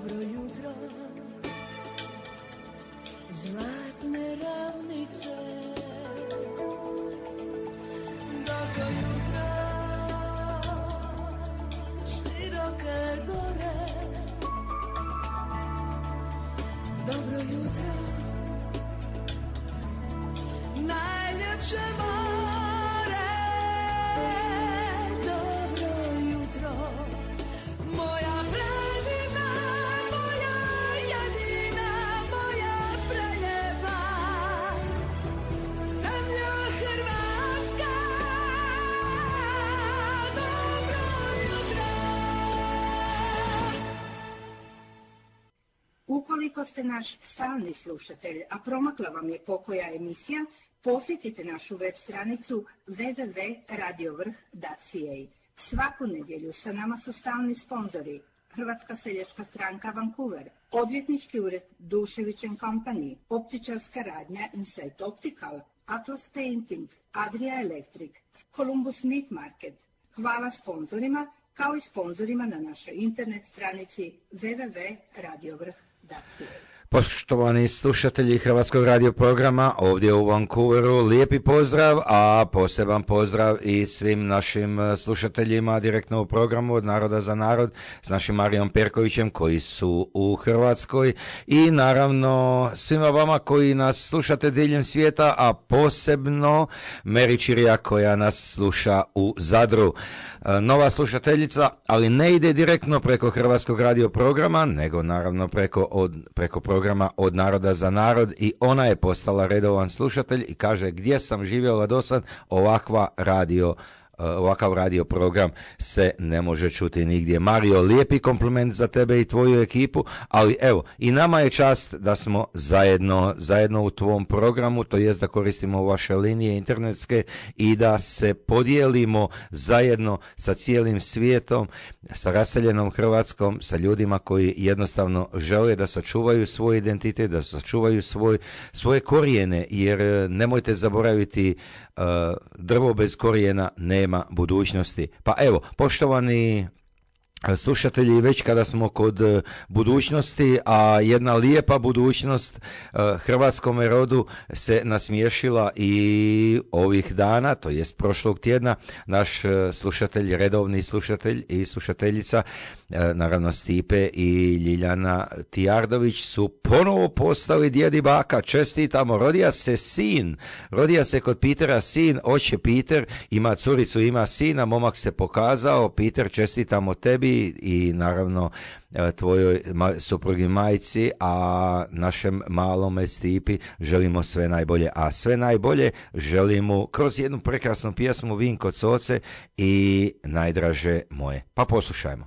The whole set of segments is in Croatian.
Dobro jutro, zlatne ravnice. Dobro jutro, široke gore. Dobro jutro, najljepše more. Dobro jutro, moja predivna, moja jedina, moja preljepa zemlja Hrvatska. Dobro jutro. Ukoliko ste naš stalni slušatelj, a promakla vam je pokoja emisija, posjetite našu web stranicu www.radiovrh.ca. Svaku nedjelju sa nama su stalni sponzori Hrvatska seljačka stranka Vancouver, odvjetnički ured Dušević & Company, optičarska radnja Insight Optical, Atlas Painting, Adria Electric, Columbus Meat Market. Hvala sponzorima, kao i sponzorima na našoj internet stranici www.radiovrh.ca. Poštovani slušatelji Hrvatskog radio programa ovdje u Vancouveru, lijepi pozdrav, a poseban pozdrav i svim našim slušateljima direktno u programu Od naroda za narod s našim Marijom Perkovićem koji su u Hrvatskoj i naravno svima vama koji nas slušate diljem svijeta, a posebno Meri Čirija koja nas sluša u Zadru. Nova slušateljica, ali ne ide direktno preko Hrvatskog radio programa, nego naravno preko programa Od naroda za narod, i ona je postala redovan slušatelj i kaže: gdje sam živjela dosad, ovakav radio program se ne može čuti nigdje. Mario, lijepi kompliment za tebe i tvoju ekipu, ali evo, i nama je čast da smo zajedno u tvom programu, to jest da koristimo vaše linije internetske i da se podijelimo zajedno sa cijelim svijetom, sa raseljenom Hrvatskom, sa ljudima koji jednostavno žele da sačuvaju svoj identitet, da sačuvaju svoje korijene, jer nemojte zaboraviti, drvo bez korijena nema budućnosti. Pa evo, poštovani slušatelji, već kada smo kod budućnosti, a jedna lijepa budućnost hrvatskom rodu se nasmiješila i ovih dana, to jest prošlog tjedna, naš slušatelj, redovni slušatelj i slušateljica, naravno Stipe i Ljiljana Tijardović su ponovo postali djed i baka. Čestitamo, rodija se kod Pitera sin, oče Peter ima curicu, ima sina, momak se pokazao. Peter, čestitamo tebi i naravno tvojoj suprugi majci, a našem malome Stipi želimo sve najbolje, a sve najbolje želimo kroz jednu prekrasnu pjesmu Vinko Coce i Najdraže moje. Pa poslušajmo.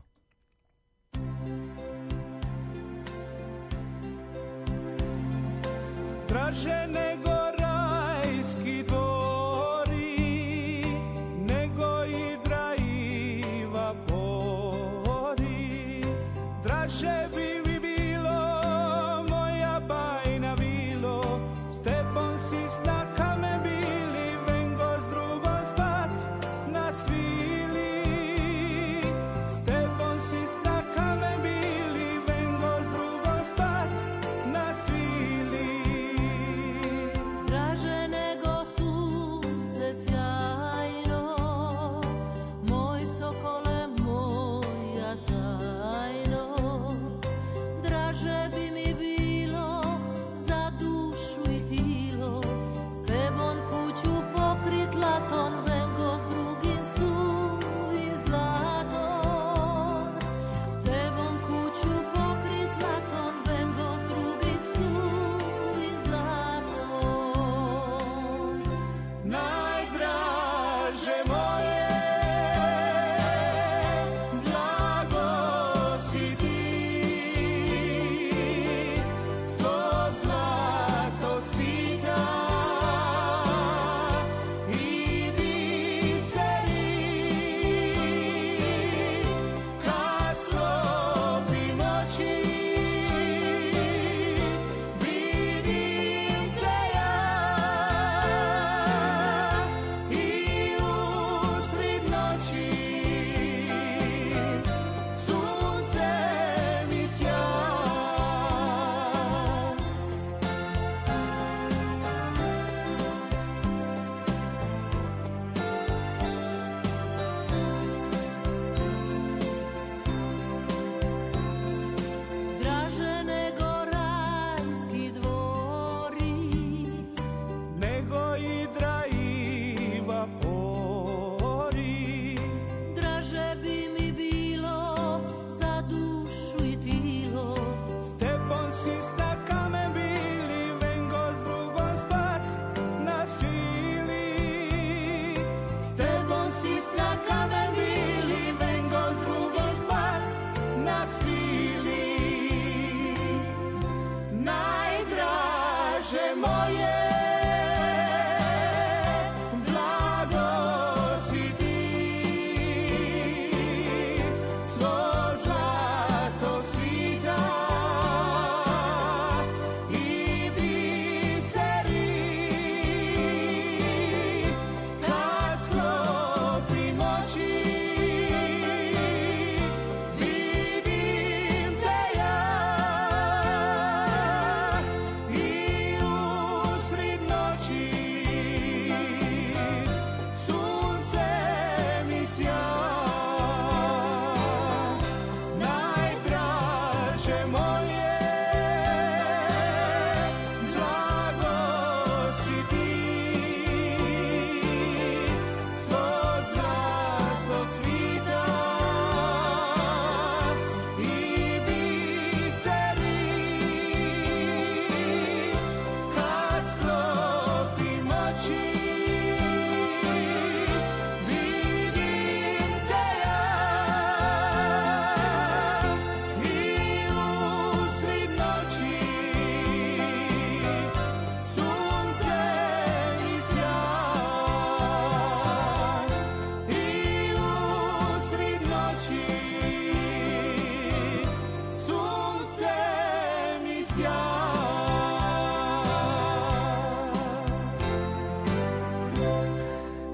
Draže nego rajski dvori, nego i Draiva pori. Draže bi mi bilo, moja bajna vilo, s tebom si na kamen bili, vengo s drugom spat na svili. S tebom si na kamen bili, vengo s drugom spat na svili.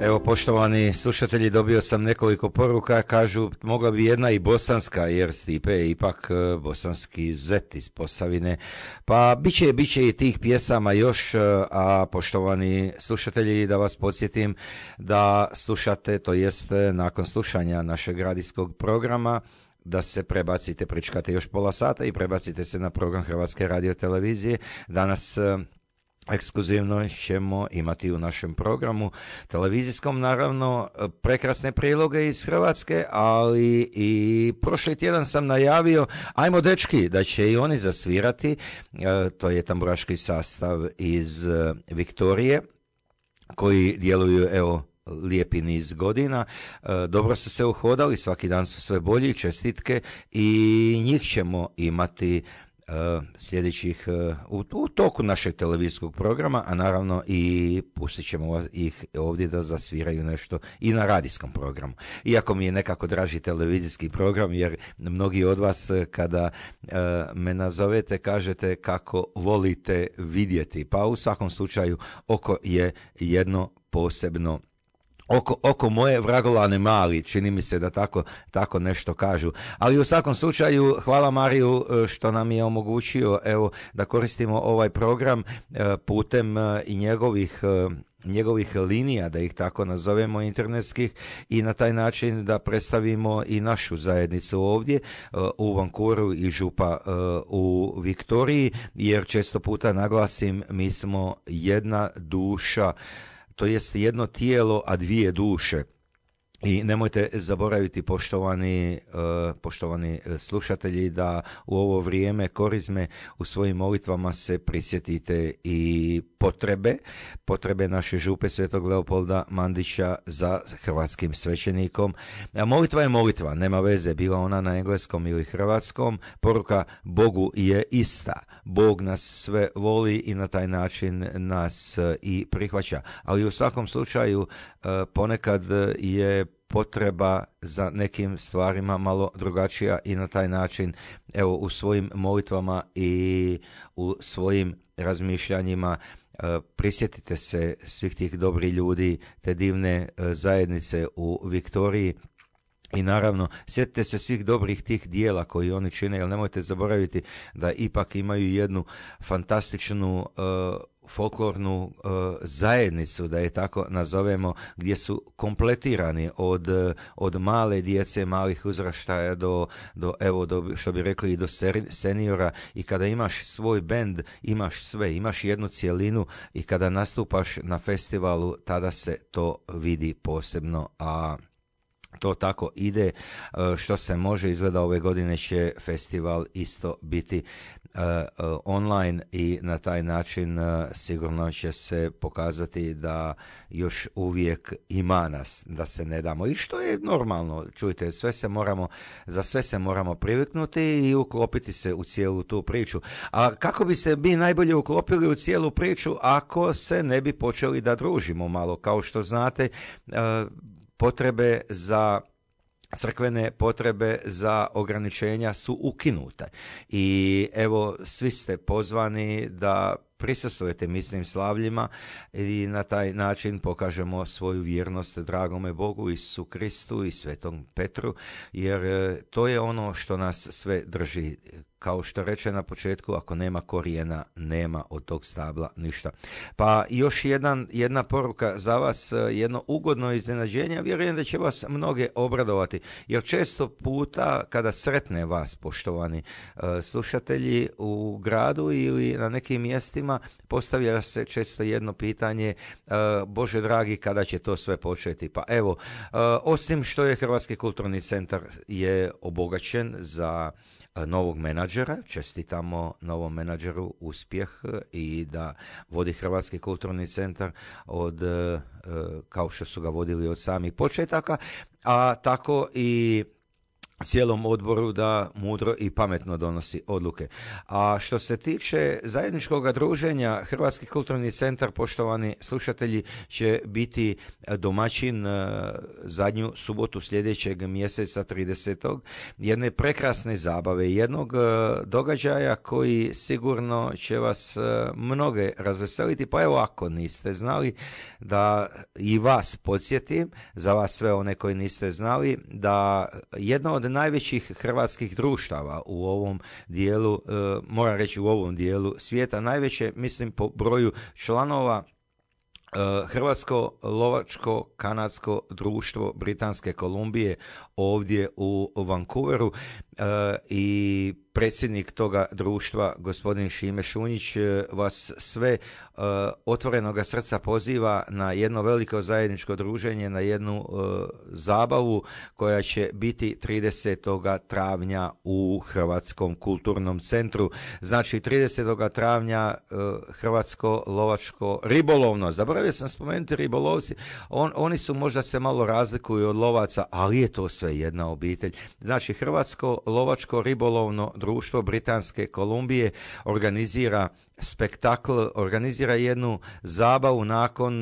Evo, poštovani slušatelji, dobio sam nekoliko poruka, kažu mogla bi jedna i bosanska, jer Stipe je ipak bosanski zet iz Posavine, pa bit će i tih pjesama još, a poštovani slušatelji, da vas podsjetim da slušate, to jest nakon slušanja našeg radijskog programa, da se prebacite, pričekate još pola sata i prebacite se na program Hrvatske radiotelevizije. Danas ekskluzivno ćemo imati u našem programu televizijskom, naravno, prekrasne priloge iz Hrvatske, ali i prošli tjedan sam najavio, ajmo dečki, da će i oni zasvirati, to je tamburaški sastav iz Viktorije, koji djeluju, evo, lijepi niz godina, dobro su se uhodali, svaki dan su sve bolji, čestitke, i njih ćemo imati sljedećih u toku našeg televizijskog programa, a naravno i pustit ćemo ih ovdje da zasviraju nešto i na radijskom programu. Iako mi je nekako draži televizijski program, jer mnogi od vas kada me nazovete kažete kako volite vidjeti, pa u svakom slučaju oko je jedno posebno. Oko moje vragolane mali, čini mi se da tako nešto kažu. Ali u svakom slučaju, hvala Mariju što nam je omogućio, evo, da koristimo ovaj program putem i njegovih linija, da ih tako nazovemo, internetskih, i na taj način da predstavimo i našu zajednicu ovdje u Vancouveru i župa u Viktoriji, jer često puta naglasim, mi smo jedna duša, to jest jedno tijelo, a dvije duše. I nemojte zaboraviti, poštovani slušatelji, da u ovo vrijeme korizme u svojim molitvama se prisjetite i potrebe naše župe Svetog Leopolda Mandića za hrvatskim svećenikom. Molitva je molitva, nema veze, bila ona na engleskom ili hrvatskom, poruka Bogu je ista. Bog nas sve voli i na taj način nas i prihvaća. Ali u svakom slučaju ponekad je potreba za nekim stvarima malo drugačija i na taj način, evo, u svojim molitvama i u svojim razmišljanjima prisjetite se svih tih dobrih ljudi, te divne zajednice u Viktoriji. I naravno, sjetite se svih dobrih tih dijela koji oni čine, jer nemojte zaboraviti da ipak imaju jednu fantastičnu folklornu zajednicu, da je tako nazovemo, gdje su kompletirani od male djece, malih uzraštaja do što bi rekli, i do seniora, i kada imaš svoj bend, imaš sve, imaš jednu cjelinu, i kada nastupaš na festivalu, tada se to vidi posebno, a to tako ide što se može. Izgleda ove godine će festival isto biti online, i na taj način sigurno će se pokazati da još uvijek ima nas, da se ne damo, i što je normalno. Čujte, za sve se moramo priviknuti i uklopiti se u cijelu tu priču. A kako bi se mi najbolje uklopili u cijelu priču ako se ne bi počeli da družimo malo? Kao što znate, crkvene potrebe za ograničenja su ukinute, i evo, svi ste pozvani da prisustvujete mislim slavljima i na taj način pokažemo svoju vjernost dragome Bogu, Isusu Kristu i Svetom Petru, jer to je ono što nas sve drži. Kao što reče na početku, ako nema korijena, nema od tog stabla ništa. Pa još jedna poruka za vas, jedno ugodno iznenađenje, vjerujem da će vas mnoge obradovati, jer često puta kada sretne vas, poštovani slušatelji, u gradu ili na nekim mjestima, postavlja se često jedno pitanje, Bože dragi, kada će to sve početi? Pa evo, osim što je Hrvatski kulturni centar je obogaćen za novog menadžera, čestitamo novom menadžeru uspjeh i da vodi Hrvatski kulturni centar kao što su ga vodili od samih početaka, a tako i cijelom odboru da mudro i pametno donosi odluke. A što se tiče zajedničkog druženja, Hrvatski kulturni centar, poštovani slušatelji, će biti domaćin zadnju subotu sljedećeg mjeseca 30. jedne prekrasne zabave, jednog događaja koji sigurno će vas mnoge razveseliti. Pa evo, ako niste znali, da i vas podsjetim, za vas sve one koji niste znali, da jedno od najvećih hrvatskih društava u ovom dijelu, moram reći u ovom dijelu svijeta, najveće, mislim po broju članova, Hrvatsko lovačko kanadsko društvo Britanske Kolumbije ovdje u Vancouveru, i predsjednik toga društva, gospodin Šime Šunjić, vas sve otvorenoga srca poziva na jedno veliko zajedničko druženje, na jednu zabavu koja će biti 30. travnja u Hrvatskom kulturnom centru. Znači 30. travnja Hrvatsko lovačko ribolovno. Zaboravio sam spomenuti ribolovci. Oni su možda se malo razlikuju od lovaca, ali je to sve jedna obitelj. Znači Hrvatsko lovačko ribolovno društvo Britanske Kolumbije organizira spektakl, organizira jednu zabavu nakon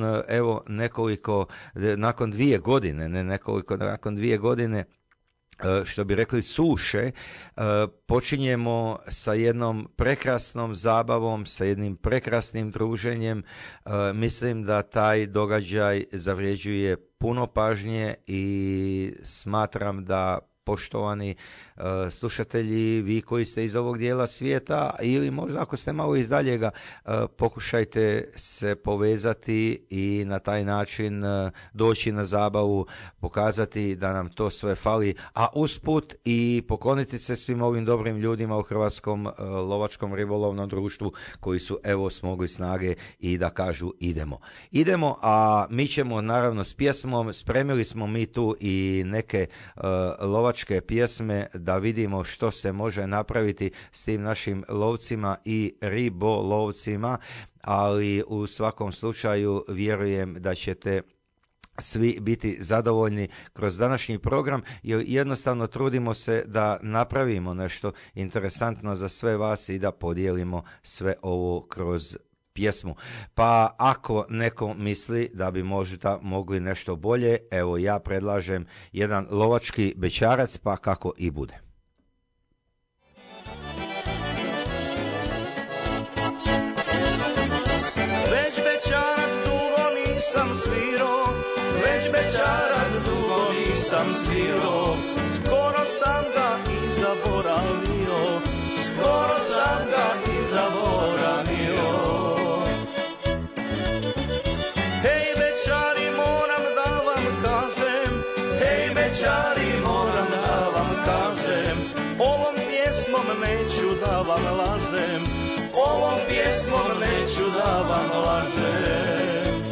nakon 2 godine, nakon 2 godine, što bi rekli suše, počinjemo sa jednom prekrasnom zabavom, sa jednim prekrasnim druženjem. Mislim da taj događaj zavređuje puno pažnje i smatram da, poštovani slušatelji, vi koji ste iz ovog dijela svijeta ili možda ako ste malo iz daljega, pokušajte se povezati i na taj način doći na zabavu, pokazati da nam to sve fali, a usput i pokloniti se svim ovim dobrim ljudima u Hrvatskom lovačkom ribolovnom društvu koji su evo smogli snage i da kažu idemo, a mi ćemo naravno s pjesmom, spremili smo mi tu i neke lovačke pjesme da vidimo što se može napraviti s tim našim lovcima i ribolovcima, ali u svakom slučaju vjerujem da ćete svi biti zadovoljni kroz današnji program, jer jednostavno trudimo se da napravimo nešto interesantno za sve vas i da podijelimo sve ovo kroz pjesmu. Pa ako neko misli da bi možda mogli nešto bolje, evo ja predlažem jedan lovački bećarac, pa kako i bude. Već bećarac dugo nisam svirao, već bećarac dugo nisam svirao, skoro sam ga i zaboravio, skoro sam ga i zaboravio. Hej bećari, moram da vam kažem, hej bećari, moram da vam kažem, ovom pjesmom neću da vam lažem, ovom pjesmom neću da vam lažem.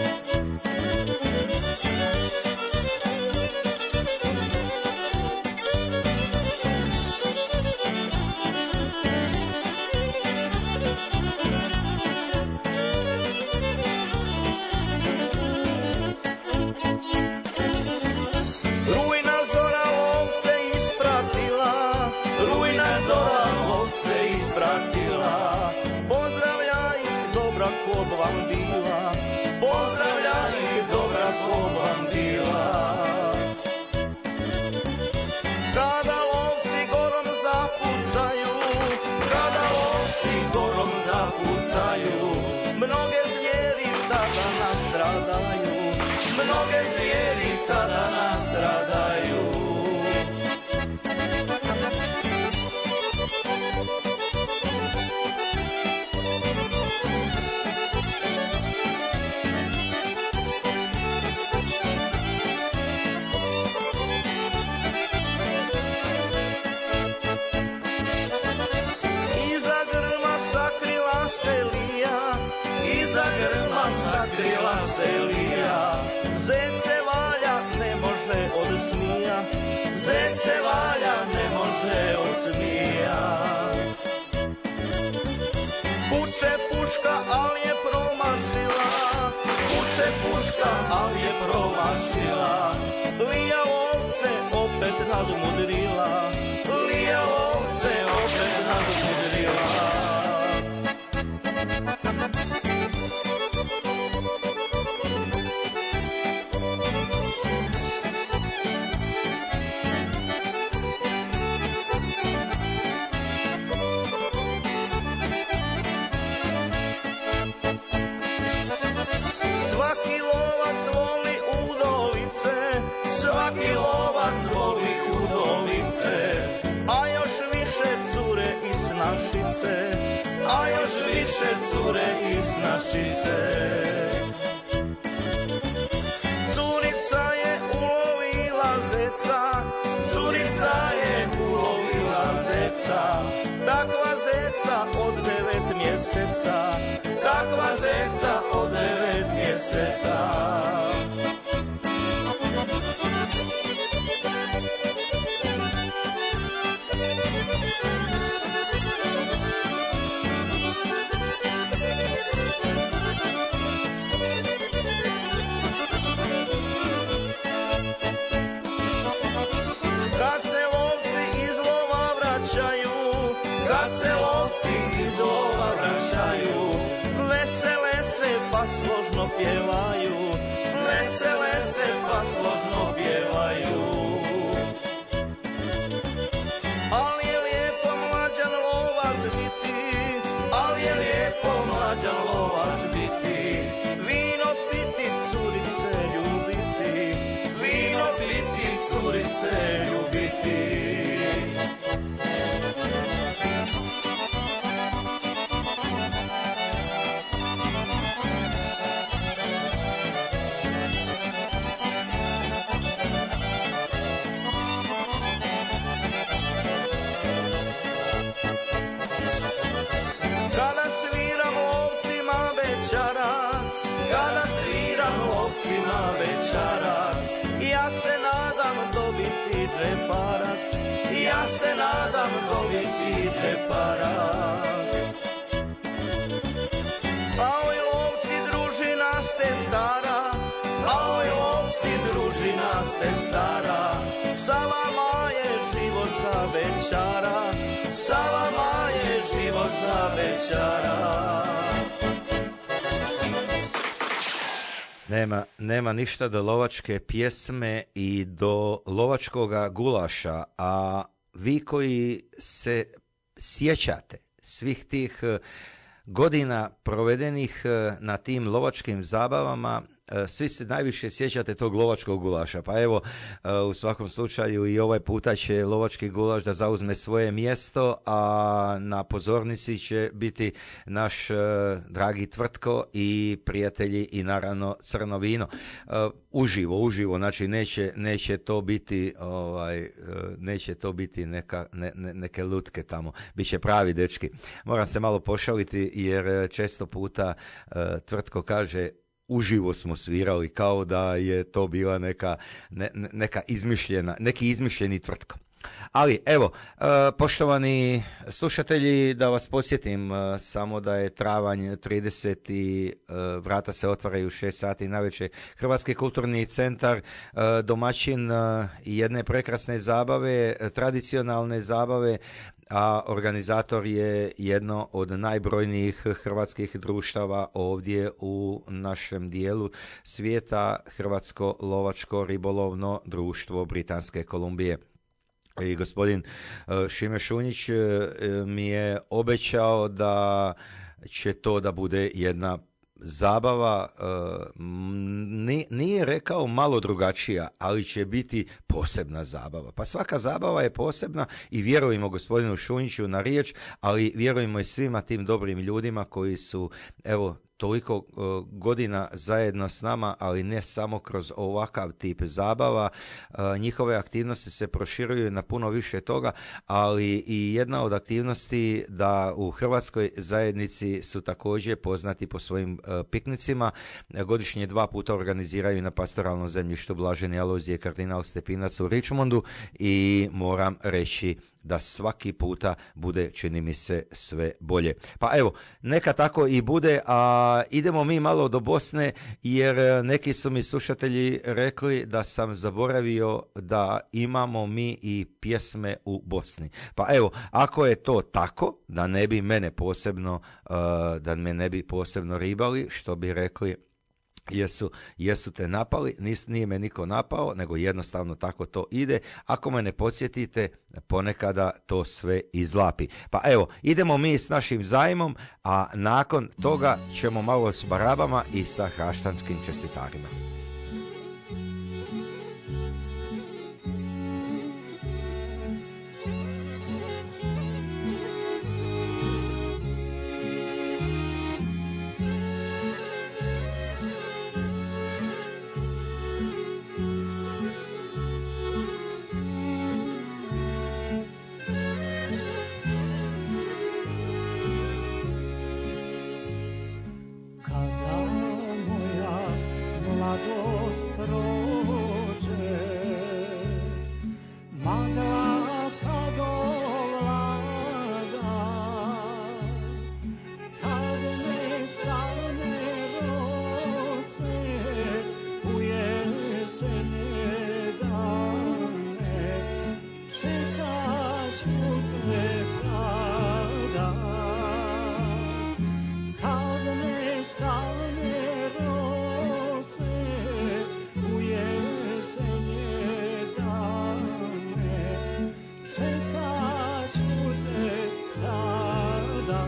Mnoge zvijeri tada nastradaju, mnoge zvijeri tada nastradaju. Iza grma sakrila se lija, iza grma sakrila se lija, zec se valja ne može od smija, zec se valja ne može od smija. Puče puška, al je promašila, puče puška, al je promašila, lija ovce opet nadmudrila, rajčice. Curica je ulovila zeca, curica je ulovila zeca, takva zeca od 9 mjeseca, takva zeca od 9 mjeseca. Kad se lovci iz lova vraćaju, kad se lovci iz lova vraćaju, vesele se pa složno pjevaju, vesele se pa složno pjevaju. Ali je lijepo mlađan lovac biti, ali je lijepo mlađan lovac biti, vino piti, curice ljubiti, vino piti, curice ljubiti. Kada sviram lovcima večerac, kada sviram lovcima večerac, ja se nadam dobiti džeparac, ja se nadam dobiti džeparac. Aoj lovci družina ste stara, aoj lovci družina ste stara, sa vama je život za večara, sa vama je život za večara. Nema ništa do lovačke pjesme i do lovačkoga gulaša, a vi koji se sjećate svih tih godina provedenih na tim lovačkim zabavama, svi se najviše sjećate tog lovačkog gulaša. Pa evo, u svakom slučaju i ovaj puta će lovački gulaš da zauzme svoje mjesto, a na pozornici će biti naš dragi Tvrtko i prijatelji i naravno crno vino. Uživo, znači neće to biti neće to biti neke lutke tamo. Biće pravi dečki. Moram se malo pošaliti jer često puta Tvrtko kaže uživo smo svirali, kao da je to bila neki izmišljeni Tvrtko. Ali evo, poštovani slušatelji, da vas podsjetim samo da je travanj 30 i vrata se otvaraju u 6 sati navečer. Hrvatski kulturni centar, domaćin jedne prekrasne zabave, tradicionalne zabave, a organizator je jedno od najbrojnijih hrvatskih društava ovdje u našem dijelu svijeta, Hrvatsko lovačko ribolovno društvo Britanske Kolumbije. I gospodin Šime Šunjić mi je obećao da će to da bude jedna zabava, nije rekao malo drugačija, ali će biti posebna zabava. Pa svaka zabava je posebna i vjerujemo gospodinu Šunjiću na riječ, ali vjerujemo i svima tim dobrim ljudima koji su, evo, toliko godina zajedno s nama, ali ne samo kroz ovakav tip zabava. Njihove aktivnosti se proširuju na puno više toga, ali i jedna od aktivnosti da u hrvatskoj zajednici su također poznati po svojim piknicima. Godišnje 2 puta organiziraju na pastoralnom zemljištu Blaženi Alojzije kardinal Stepinac u Richmondu i moram reći da svaki puta bude, čini mi se, sve bolje. Pa evo, neka tako i bude, a idemo mi malo do Bosne, jer neki su mi slušatelji rekli da sam zaboravio da imamo mi i pjesme u Bosni. Pa evo, ako je to tako, da me ne bi posebno ribali, što bi rekli, jesu te napali, nije me niko napao, nego jednostavno tako to ide. Ako me ne podsjetite, ponekada to sve izlapi. Pa evo, idemo mi s našim zajmom, a nakon toga ćemo malo s barabama i sa hraštanskim čestitarima. mladost prođe, mada kad ovlada, kad ne stane rose u jesene dane, čekat ću te tada. Kad ne stane rose u jesenje dane, čekat ću te tada.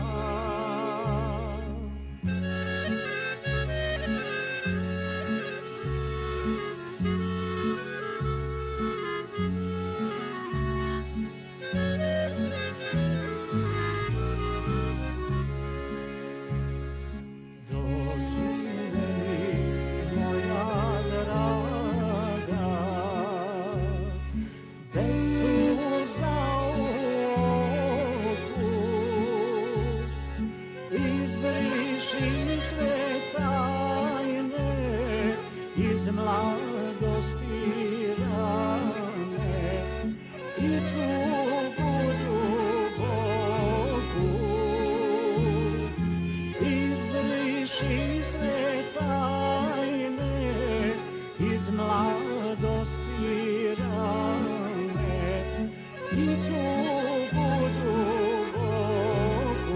Dođi mi, moja draga, bez suza u oku, izbriši sve tajne iz mladosti rane i tugu duboku. Izbriši sve tajne iz mladosti rane i tugu duboku.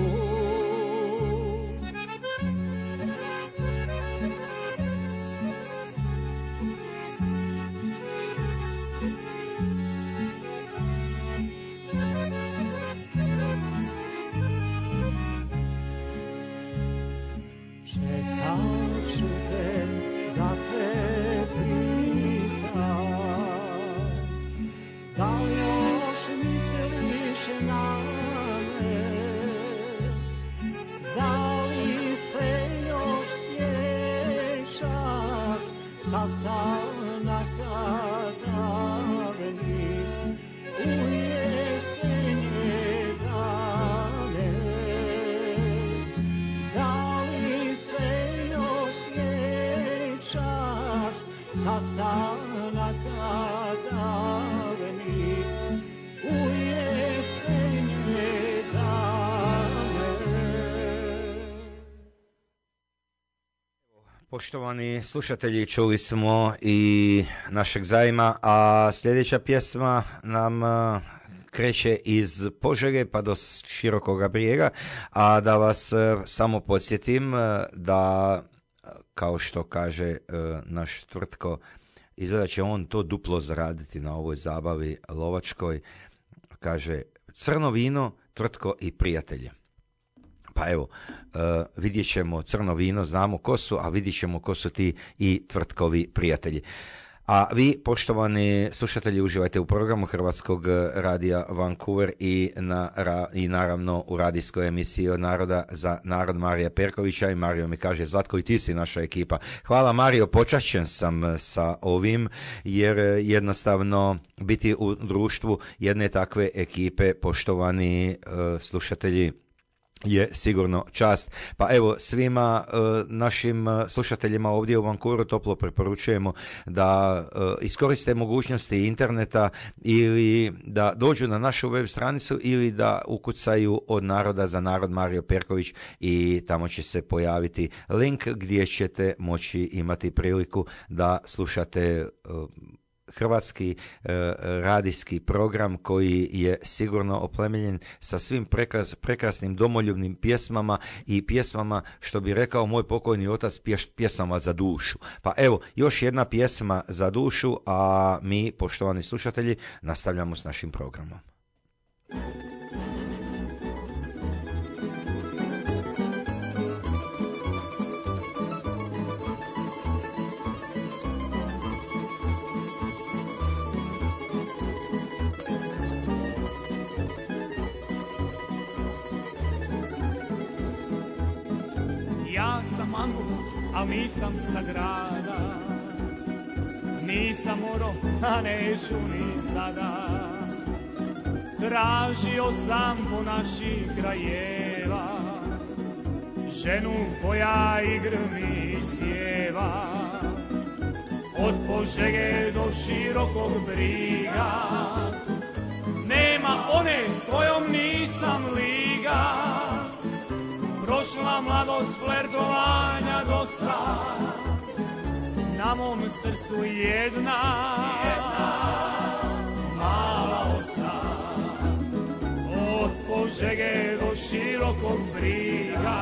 Čekat ću te da te pitam, da li još misliš na me, da li se još sjećaš sastanaka davnih u jesenje dane. Da li se još sjećaš sastanaka davnih u jesenje dane? Poštovani slušatelji, čuli smo i našeg Zajma, a sljedeća pjesma nam kreće iz Požege pa do Širokoga Brijega, a da vas samo podsjetim da, kao što kaže naš Tvrtko, izgleda će on to duplo zaraditi na ovoj zabavi lovačkoj, kaže crno vino, Tvrtko i prijatelji. Pa evo, vidjet ćemo crno vino, znamo ko su, a vidjet ćemo ko su ti i Tvrtkovi prijatelji. A vi, poštovani slušatelji, uživajte u programu Hrvatskog radija Vancouver i naravno u radijskoj emisiji Od naroda za narod Marija Perkovića. I Mario mi kaže, Zlatko, i ti si naša ekipa. Hvala, Mario, počašćen sam sa ovim, jer jednostavno biti u društvu jedne takve ekipe, poštovani slušatelji, je sigurno čast. Pa evo, svima našim slušateljima ovdje u Vancouveru toplo preporučujemo da iskoriste mogućnosti interneta ili da dođu na našu web stranicu ili da ukucaju Od naroda za narod Mario Perković i tamo će se pojaviti link gdje ćete moći imati priliku da slušate hrvatski radijski program koji je sigurno oplemenjen sa svim prekrasnim domoljubnim pjesmama i pjesmama, što bi rekao moj pokojni otac, pjesmama za dušu. Pa evo, još jedna pjesma za dušu, a mi, poštovani slušatelji, nastavljamo s našim programom. Ja sam Angu, al nisam sa grada, nisam oro, a neću ni sada. Tražio sam po naših krajeva ženu koja i grmi sjeva. od Požege do širokog briga. Nema one s kojom nisam liga, prošla mladost flertovanja dosta, na mom srcu jedna mala osa. Od Požege do širokog briga,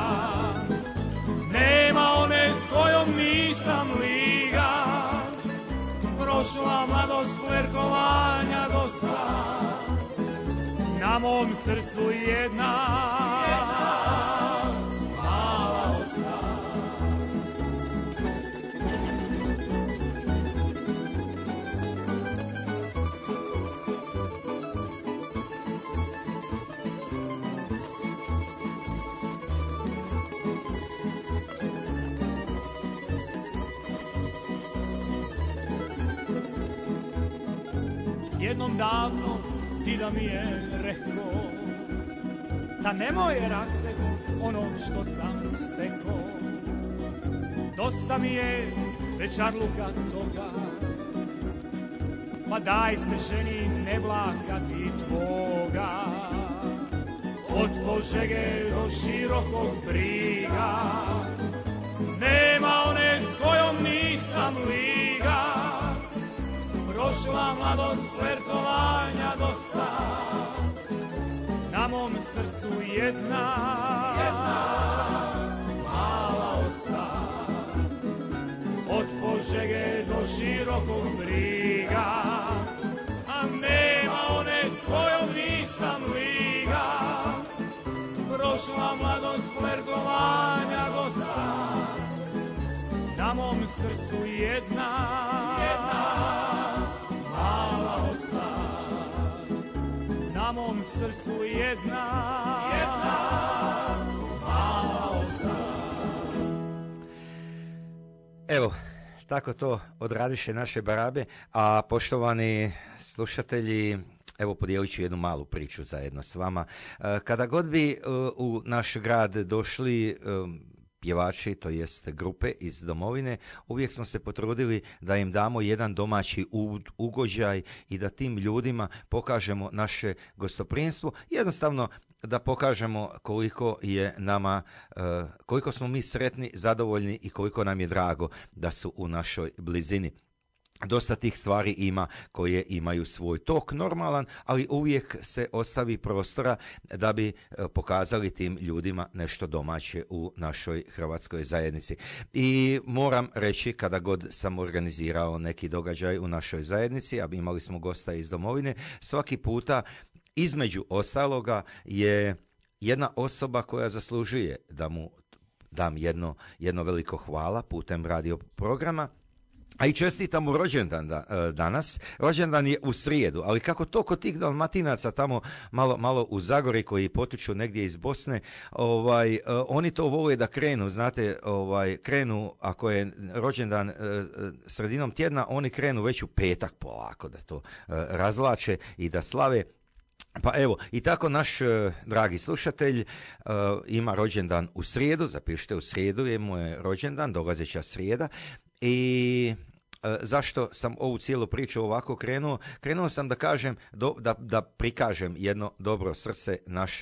nema one s kojom nisam liga, prošla mladost flertovanja dosta, na mom srcu jedna mala osa. Jednom davno dida mi je rekao da nemoj rastec ono što sam stekao. Dosta mi je večarluka toga, pa daj se ženi ne blakati tvoga. Od Požege do širokog briga, nema one s kojom nisam liga, prošla mladost flertovanja dosta, na mom srcu jedna mala osa. Od Požege do širokog briga, a nema one s kojom nisam liga, prošla mladost flertovanja dosta, na mom srcu jedna mala osa. Na mom srcu jedna mala osa. Evo, tako to odradiše naše barabe, a poštovani slušatelji, evo podijelit ću jednu malu priču zajedno s vama. Kada god bi u naš grad došli pjevači, to jest grupe iz domovine, uvijek smo se potrudili da im damo jedan domaći ugođaj i da tim ljudima pokažemo naše gostoprimstvo, jednostavno da pokažemo koliko je nama, koliko smo mi sretni, zadovoljni i koliko nam je drago da su u našoj blizini. Dosta tih stvari ima koje imaju svoj tok normalan, ali uvijek se ostavi prostora da bi pokazali tim ljudima nešto domaće u našoj hrvatskoj zajednici. I moram reći, kada god sam organizirao neki događaj u našoj zajednici, a imali smo gosta iz domovine, svaki puta između ostaloga je jedna osoba koja zaslužuje da mu dam jedno veliko hvala putem radio programa. A i čestitam mu rođendan danas. Rođendan je u srijedu, ali kako to kod tih Dalmatinaca tamo malo u Zagori koji potiču negdje iz Bosne, oni to vole da krenu, znate, krenu, ako je rođendan sredinom tjedna, oni krenu već u petak polako da to razvlače i da slave. Pa evo, i tako naš dragi slušatelj ima rođendan u srijedu, zapišite, u srijedu je mu je rođendan, dolazeća srijeda. I zašto sam ovu cijelu priču ovako krenuo? Krenuo sam da kažem, da prikažem jedno dobro srce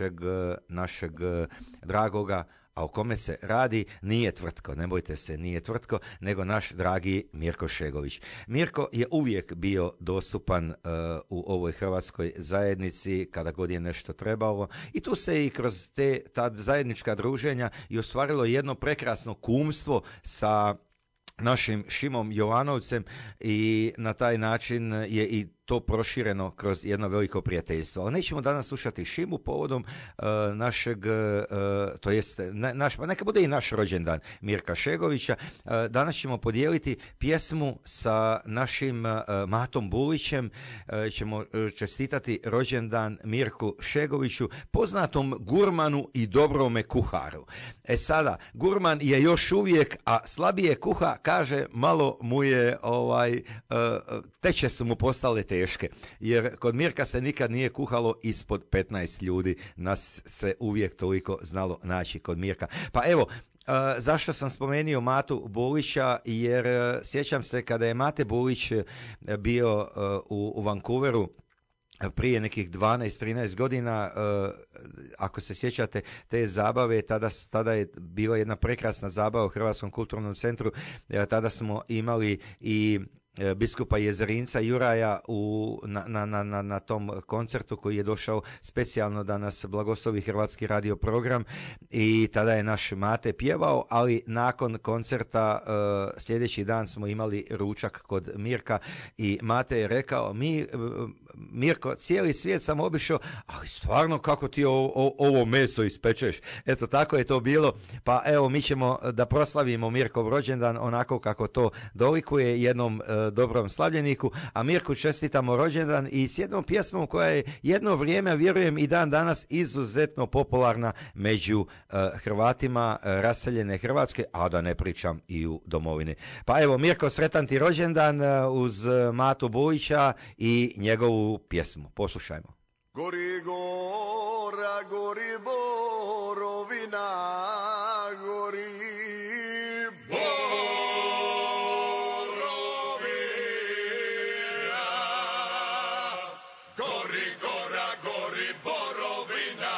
našeg dragoga, a o kome se radi, nije Tvrtko, ne bojte se, nije Tvrtko, nego naš dragi Mirko Šegović. Mirko je uvijek bio dostupan u ovoj hrvatskoj zajednici kada god je nešto trebalo i tu se i kroz ta zajednička druženja i ostvarilo jedno prekrasno kumstvo sa našim Šimom Jovanovcem i na taj način je i to prošireno kroz jedno veliko prijateljstvo. Ali nećemo danas slušati Šimu povodom našeg, to jest, pa neka bude i naš rođendan Mirka Šegovića. Danas ćemo podijeliti pjesmu sa našim Matom Bulićem, ćemo čestitati rođendan Mirku Šegoviću, poznatom gurmanu i dobrome kuharu. E sada, gurman je još uvijek, a slabije kuha, kaže, malo mu je, teče su mu postale teške, jer kod Mirka se nikad nije kuhalo ispod 15 ljudi, nas se uvijek toliko znalo naći kod Mirka. Pa evo, zašto sam spomenuo Matu Bulića, jer sjećam se kada je Mate Bulić bio u Vancouveru prije nekih 12-13 godina, ako se sjećate te zabave, tada je bila jedna prekrasna zabava u Hrvatskom kulturnom centru, tada smo imali i biskupa Jezerinca Juraja na tom koncertu koji je došao specijalno da nas blagoslovi Hrvatski radio program, i tada je naš Mate pjevao, ali nakon koncerta sljedeći dan smo imali ručak kod Mirka i Mate je rekao: Mirko, cijeli svijet sam obišao, ali stvarno kako ti ovo meso ispečeš. Eto, tako je to bilo. Pa evo, mi ćemo da proslavimo Mirkov rođendan onako kako to dolikuje jednom dobrom slavljeniku, a Mirku čestitamo rođendan i s jednom pjesmom koja je jedno vrijeme, vjerujem i dan danas, izuzetno popularna među Hrvatima raseljene Hrvatske, a da ne pričam i u domovini. Pa evo, Mirko, sretan ti rođendan uz Matu Bulića i njegovu pjesmu. Poslušajmo. Gori gora, gori borovina, gori borovina, gori gora, gori borovina.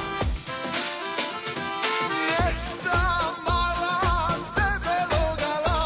Mala, debelo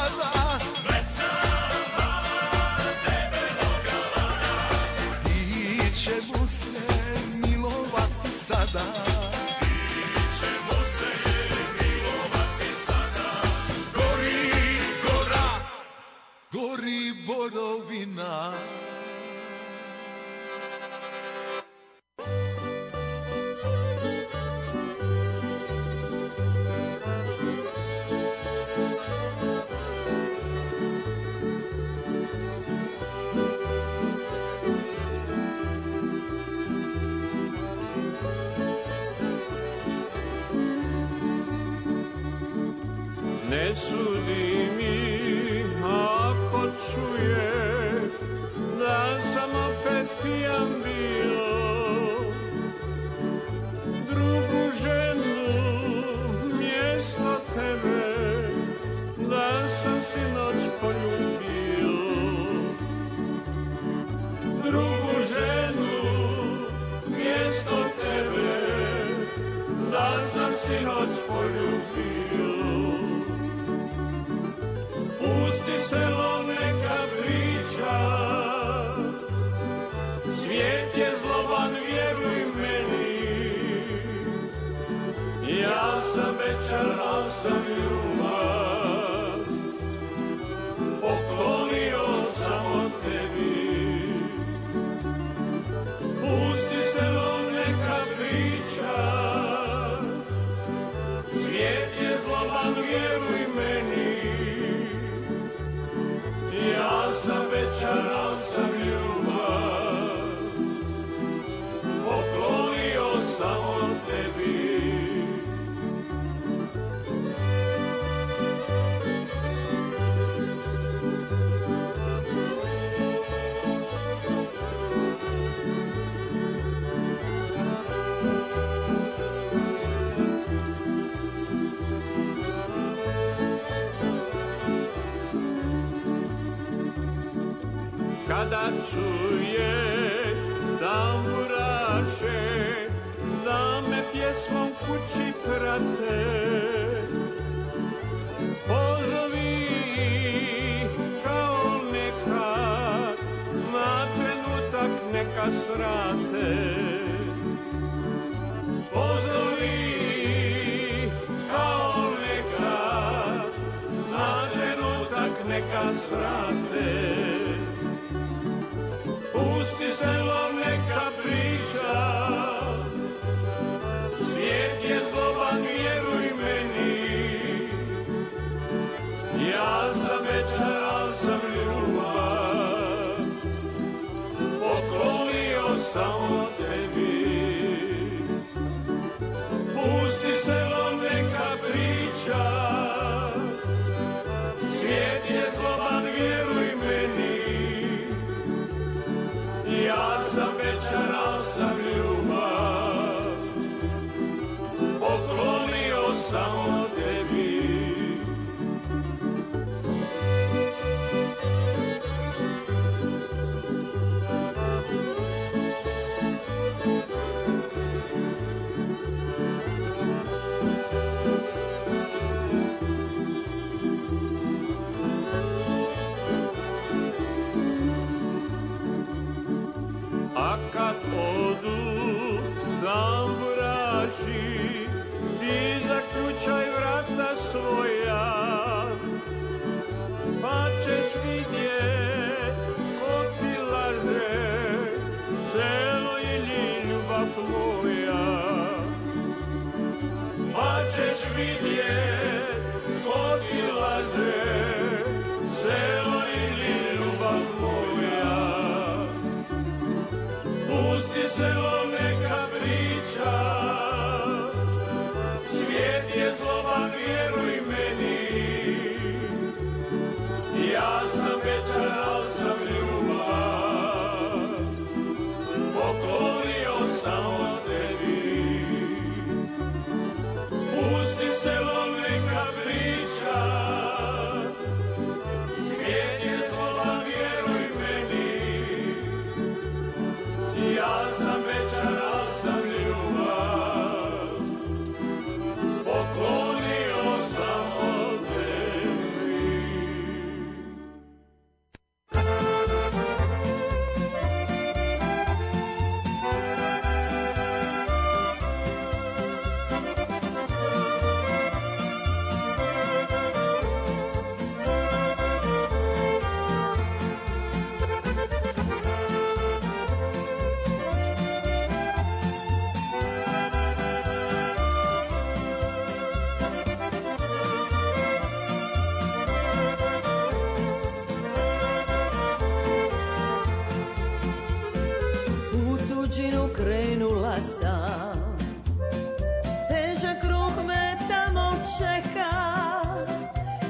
ne sudi mi ako čuješ da sam opet pijan bio. Drugu ženu mjesto tebe da sam sinoć poljubio. Drugu ženu mjesto tebe da sam sinoć poljubio. Pusti selo neka priča, svijet je zloban, vjeruj meni. Ja sam večer, al sam ljubav poklonio samo tebi. Pusti selo neka priča, svijet je zloban, vjeruj meni. Ja sam večer, al sam ljubav poklonio samo tebi. Kada čuješ tamburaše da me pjesmom kući prate, pozovi kao nekad, na trenutak neka svrate. Pozovi kao nekad, na trenutak neka svrate. Pusti selo neka priča, svijet je zloban, vjeruj meni. Ja sam večer, al sam ljubav poklonio samo tebi. Pusti selo neka priča, svijet je zloban, vjeruj meni. Ja sam večer, al sam ljubav poklonio samo tebi. A kad odu tamburaši, ti zaključaj vrata svoja, pa ćeš vidjet ko ti laže, selo ili ljubav moja. Pa ćeš vidjet ko ti laže, selo ili ljubav moja. Pusti selo neka priča, svijet je zloban, vjeruj meni. Ja sam večer, al sam ljubav poklonio samo tebi. Pusti selo neka priča, svijet je zloban, vjeruj meni. Ja sam večer, al sam ljubav poklonio samo tebi. krenula sam, težak ruh me tamo čeka,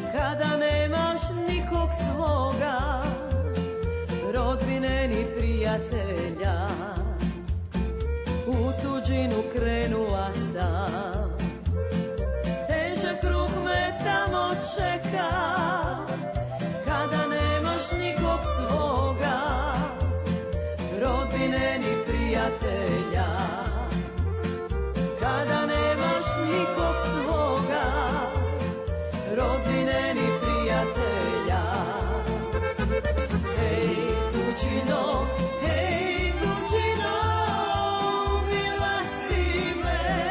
prijatelja. U tuđinu krenula sam, težak kruh me tamo čeka. Kada nemaš nikog svoga, rodbine ni prijatelja. Kada nemaš nikog svoga, rodbine ni prijatelja. Hej, tuđino, hej, tuđino, ubila si me.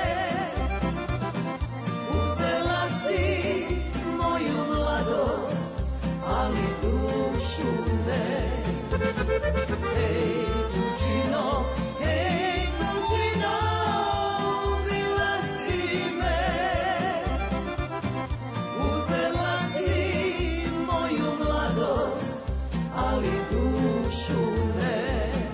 Uzela si moju mladost, ali dušu ne. Hej, tuđino, hej, tuđino, ubila si me. Uzela si moju mladost, ali dušu ne.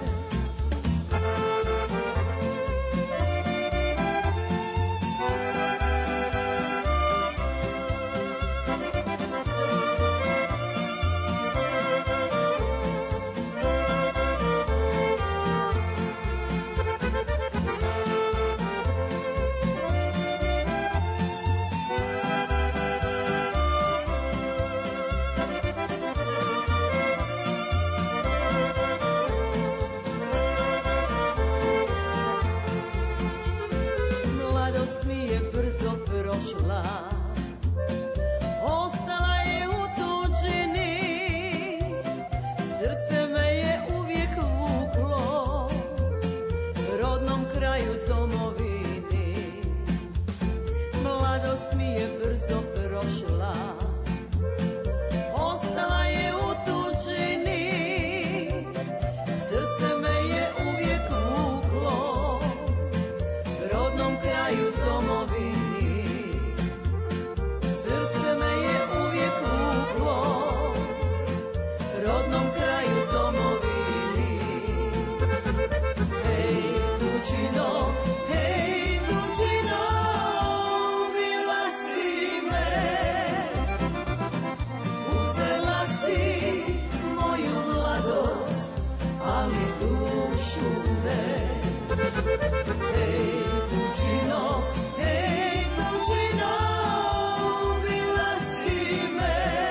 Mladost mi je brzo prošla, ostala je u tuđini. Srce me je uvijek vuklo rodnom kraju, domovini. Mladost mi je brzo prošla, ostala je u tuđini. Srce me je uvijek vuklo rodnom kraju, domovini. Srce me je uvijek vuklo rodnom kraju, domovini. Hej, tuđino, hej, tuđino, ubila si me. Uzela si moju mladost, ali dušu ne. Hej, tuđino, hej, tuđino, ubila si me.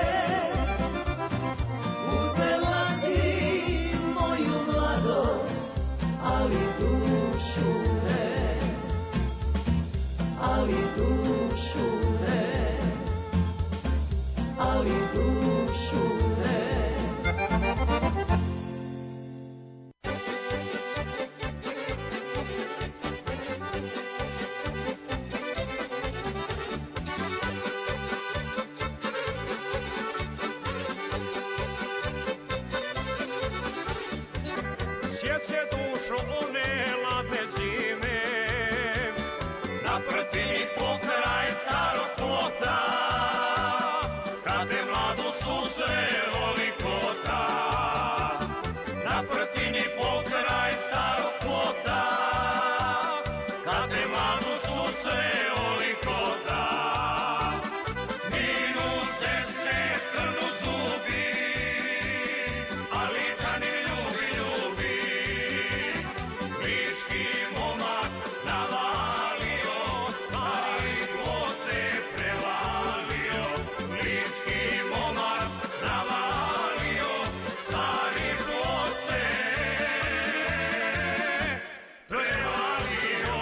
Uzela si moju mladost, ali dušu ne. Ali dušu ne. Ali dušu ne. Sjet se dušo one ladne zime, na prtini pokraj starog plota, kad te mladu susreli kota. Na prtini pokraj starog plota, kad te mladu susreli kota. Minus 10 krnu zubi, a ličanin ljubi, ljubi. Lički momak navalio, stari plot se prevalio. Lički momak navalio, stari plot se prevalio.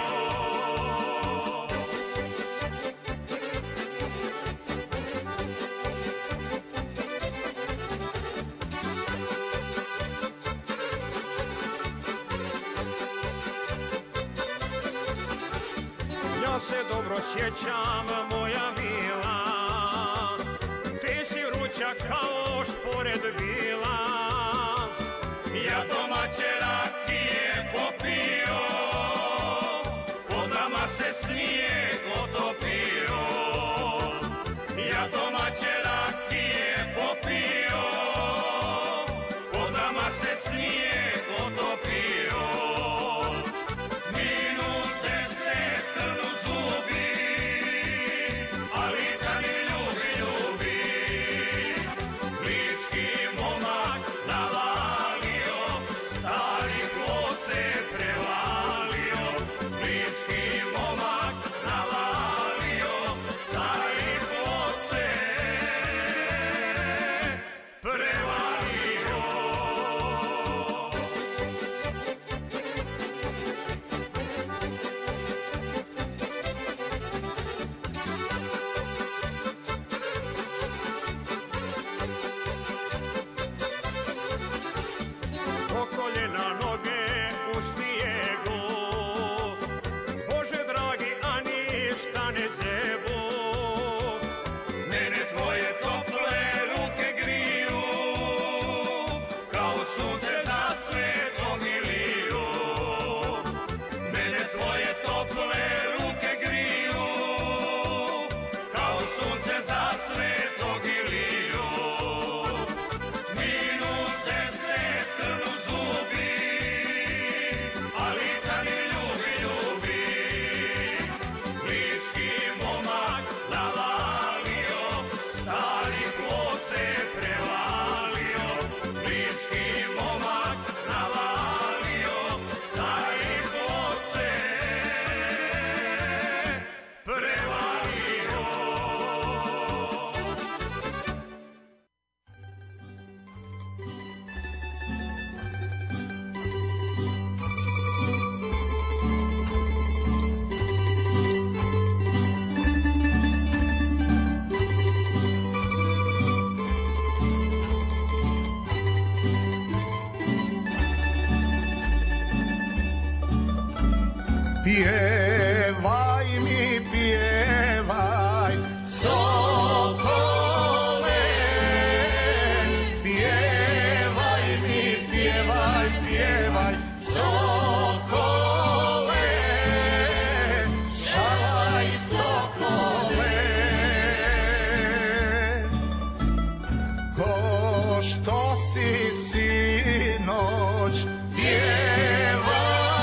Ja se dobro sjećam, moja mila, ti si vruća kao špored bila. Ja domaće rakije popio, po nama se snijeg otopio. Ja domaće rakije popio, po nama se snijeg otopio. Minus 10 krnu zubi, a ličanin ljubi, ljubi. Lički momak Pjevaj mi, pjevaj, sokole, pjevaj mi, pjevaj, pjevaj, sokole, šalaj sokole, ko što si sinoć pjevao.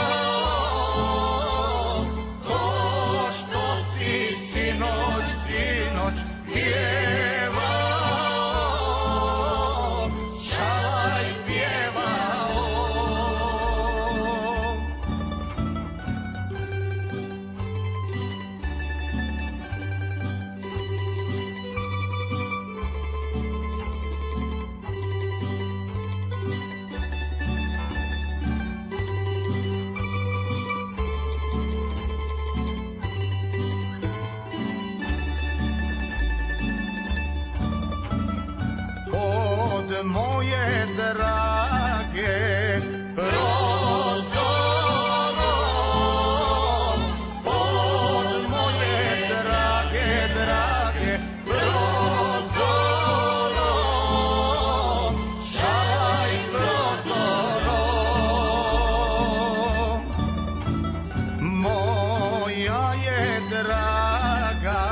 Moje drage prozorom, pod moje drage, drage prozorom, šalaj prozorom. Moja je draga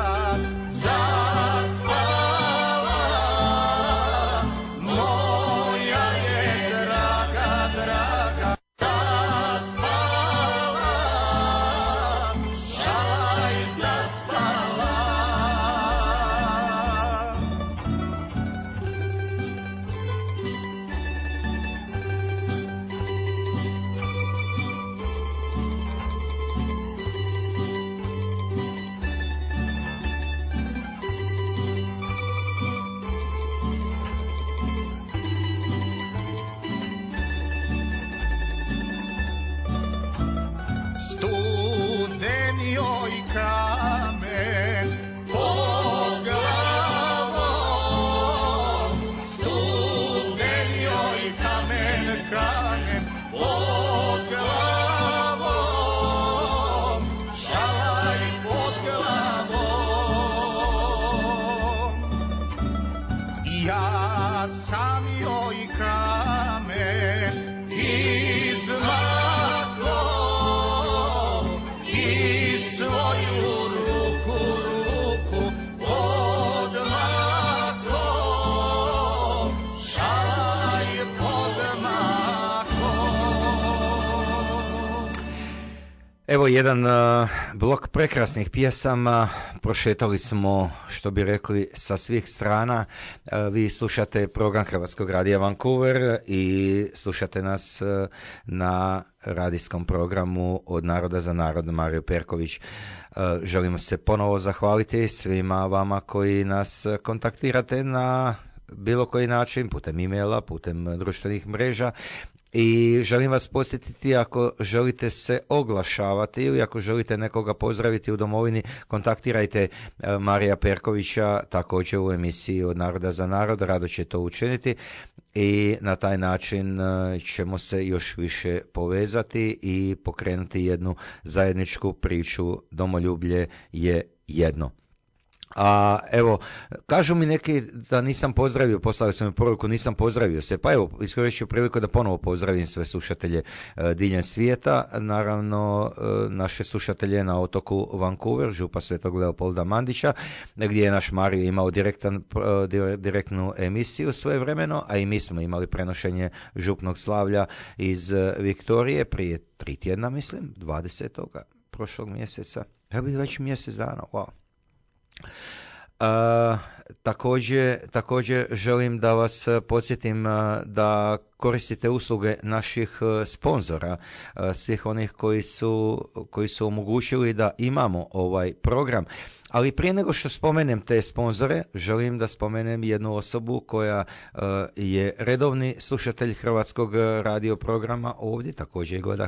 Evo jedan blok prekrasnih pjesama, prošetali smo, što bi rekli, sa svih strana. Vi slušate program Hrvatskog radija Vancouver i slušate nas na radijskom programu Od naroda za narod. Mario Perković. Želimo se ponovo zahvaliti svima vama koji nas kontaktirate na bilo koji način, putem e-maila, putem društvenih mreža. I želim vas podsjetiti, ako želite se oglašavati ili ako želite nekoga pozdraviti u domovini, kontaktirajte Marija Perkovića također u emisiji Od naroda za narod, rado će to učiniti i na taj način ćemo se još više povezati i pokrenuti jednu zajedničku priču. Domoljublje je jedno. A evo, kažu mi neki da nisam pozdravio, poslali su mi poruku, nisam pozdravio se, pa evo, iskoristit ću priliku da ponovo pozdravim sve slušatelje diljem svijeta, naravno naše slušatelje na otoku Vancouver, župa Svetog Leopolda Mandića, gdje je naš Mario imao direktnu emisiju svojevremeno, a i mi smo imali prenošenje župnog slavlja iz Viktorije prije 3 tjedna, mislim, 20. prošlog mjeseca, ja bih već mjesec dana, wow. također želim da vas podsjetim da koristite usluge naših sponzora, svih onih koji su omogućili da imamo ovaj program. Ali prije nego što spomenem te sponzore, želim da spomenem jednu osobu koja je redovni slušatelj Hrvatskog radio programa ovdje, također gleda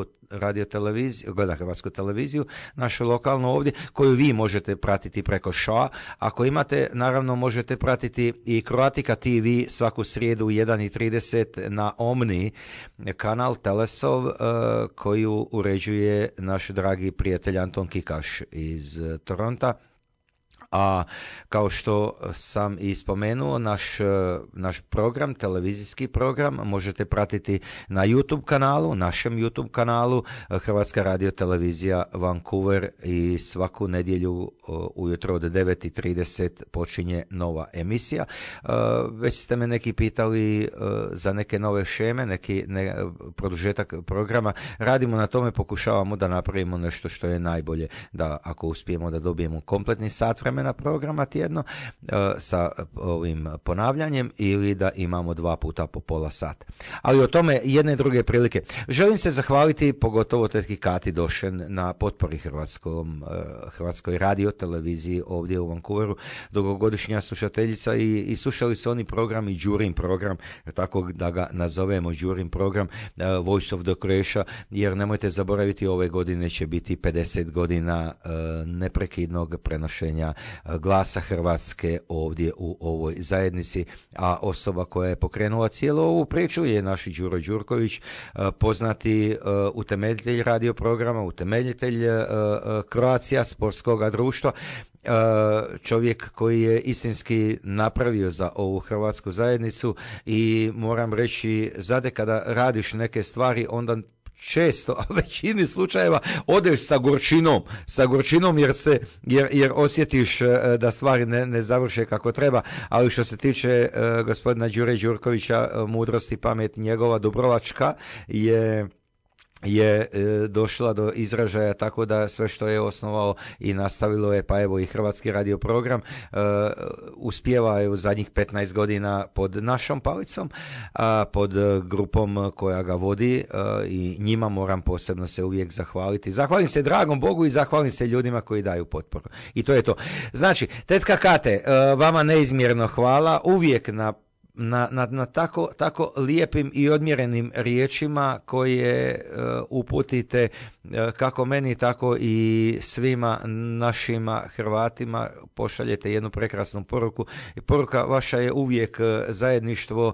Hrvatsku televiziju, našu lokalnu ovdje, koju vi možete pratiti preko ŠOA. Ako imate, naravno možete pratiti i Croatica TV svaku srijedu u 1:30 na Omni, kanal Telesov, koju uređuje naš dragi prijatelj Anton Kikaš iz Toronta. A kao što sam i spomenuo, naš program, televizijski program, možete pratiti na YouTube kanalu, našem YouTube kanalu Hrvatska radio televizija Vancouver, i svaku nedjelju ujutro od 9:30 počinje nova emisija. Već ste me neki pitali za neke nove šeme, produžetak programa. Radimo na tome, pokušavamo da napravimo nešto što je najbolje, da ako uspijemo da dobijemo kompletni sat vremena programa tjedno sa ovim ponavljanjem, ili da imamo 2 puta po pola sata. Ali o tome jedne druge prilike. Želim se zahvaliti pogotovo tetki Kati Došen na potpori Hrvatskoj radio televiziji ovdje u Vancouveru, dugogodišnja slušateljica, i slušali su oni program i Đurin program, tako da ga nazovemo Đurin program, Voice of the Croatia, jer nemojte zaboraviti, ove godine će biti 50 godina neprekidnog prenošenja glasa Hrvatske ovdje u ovoj zajednici, a osoba koja je pokrenula cijelu ovu priču je naš Đuro Đurković, poznati utemeljitelj radio programa, utemeljitelj Croatia sportskog društva, čovjek koji je istinski napravio za ovu hrvatsku zajednicu, i moram reći, znate, kada radiš neke stvari, onda često, a većini slučajeva, odeš sa gorčinom jer osjetiš da stvari ne završe kako treba. Ali što se tiče gospodina Đure Đurkovića, mudrost i pamet njegova dubrovačka je došla do izražaja, tako da sve što je osnovao i nastavilo je, pa evo i Hrvatski radio program uspijeva je u zadnjih 15 godina pod našom palicom, pod grupom koja ga vodi, i njima moram posebno se uvijek zahvaliti. Zahvalim se dragom Bogu i zahvalim se ljudima koji daju potporu. I to je to. Znači, tetka Kate, vama neizmjerno hvala uvijek na tako lijepim i odmjerenim riječima koje uputite kako meni, tako i svima našima Hrvatima. Pošaljete jednu prekrasnu poruku, i poruka vaša je uvijek zajedništvo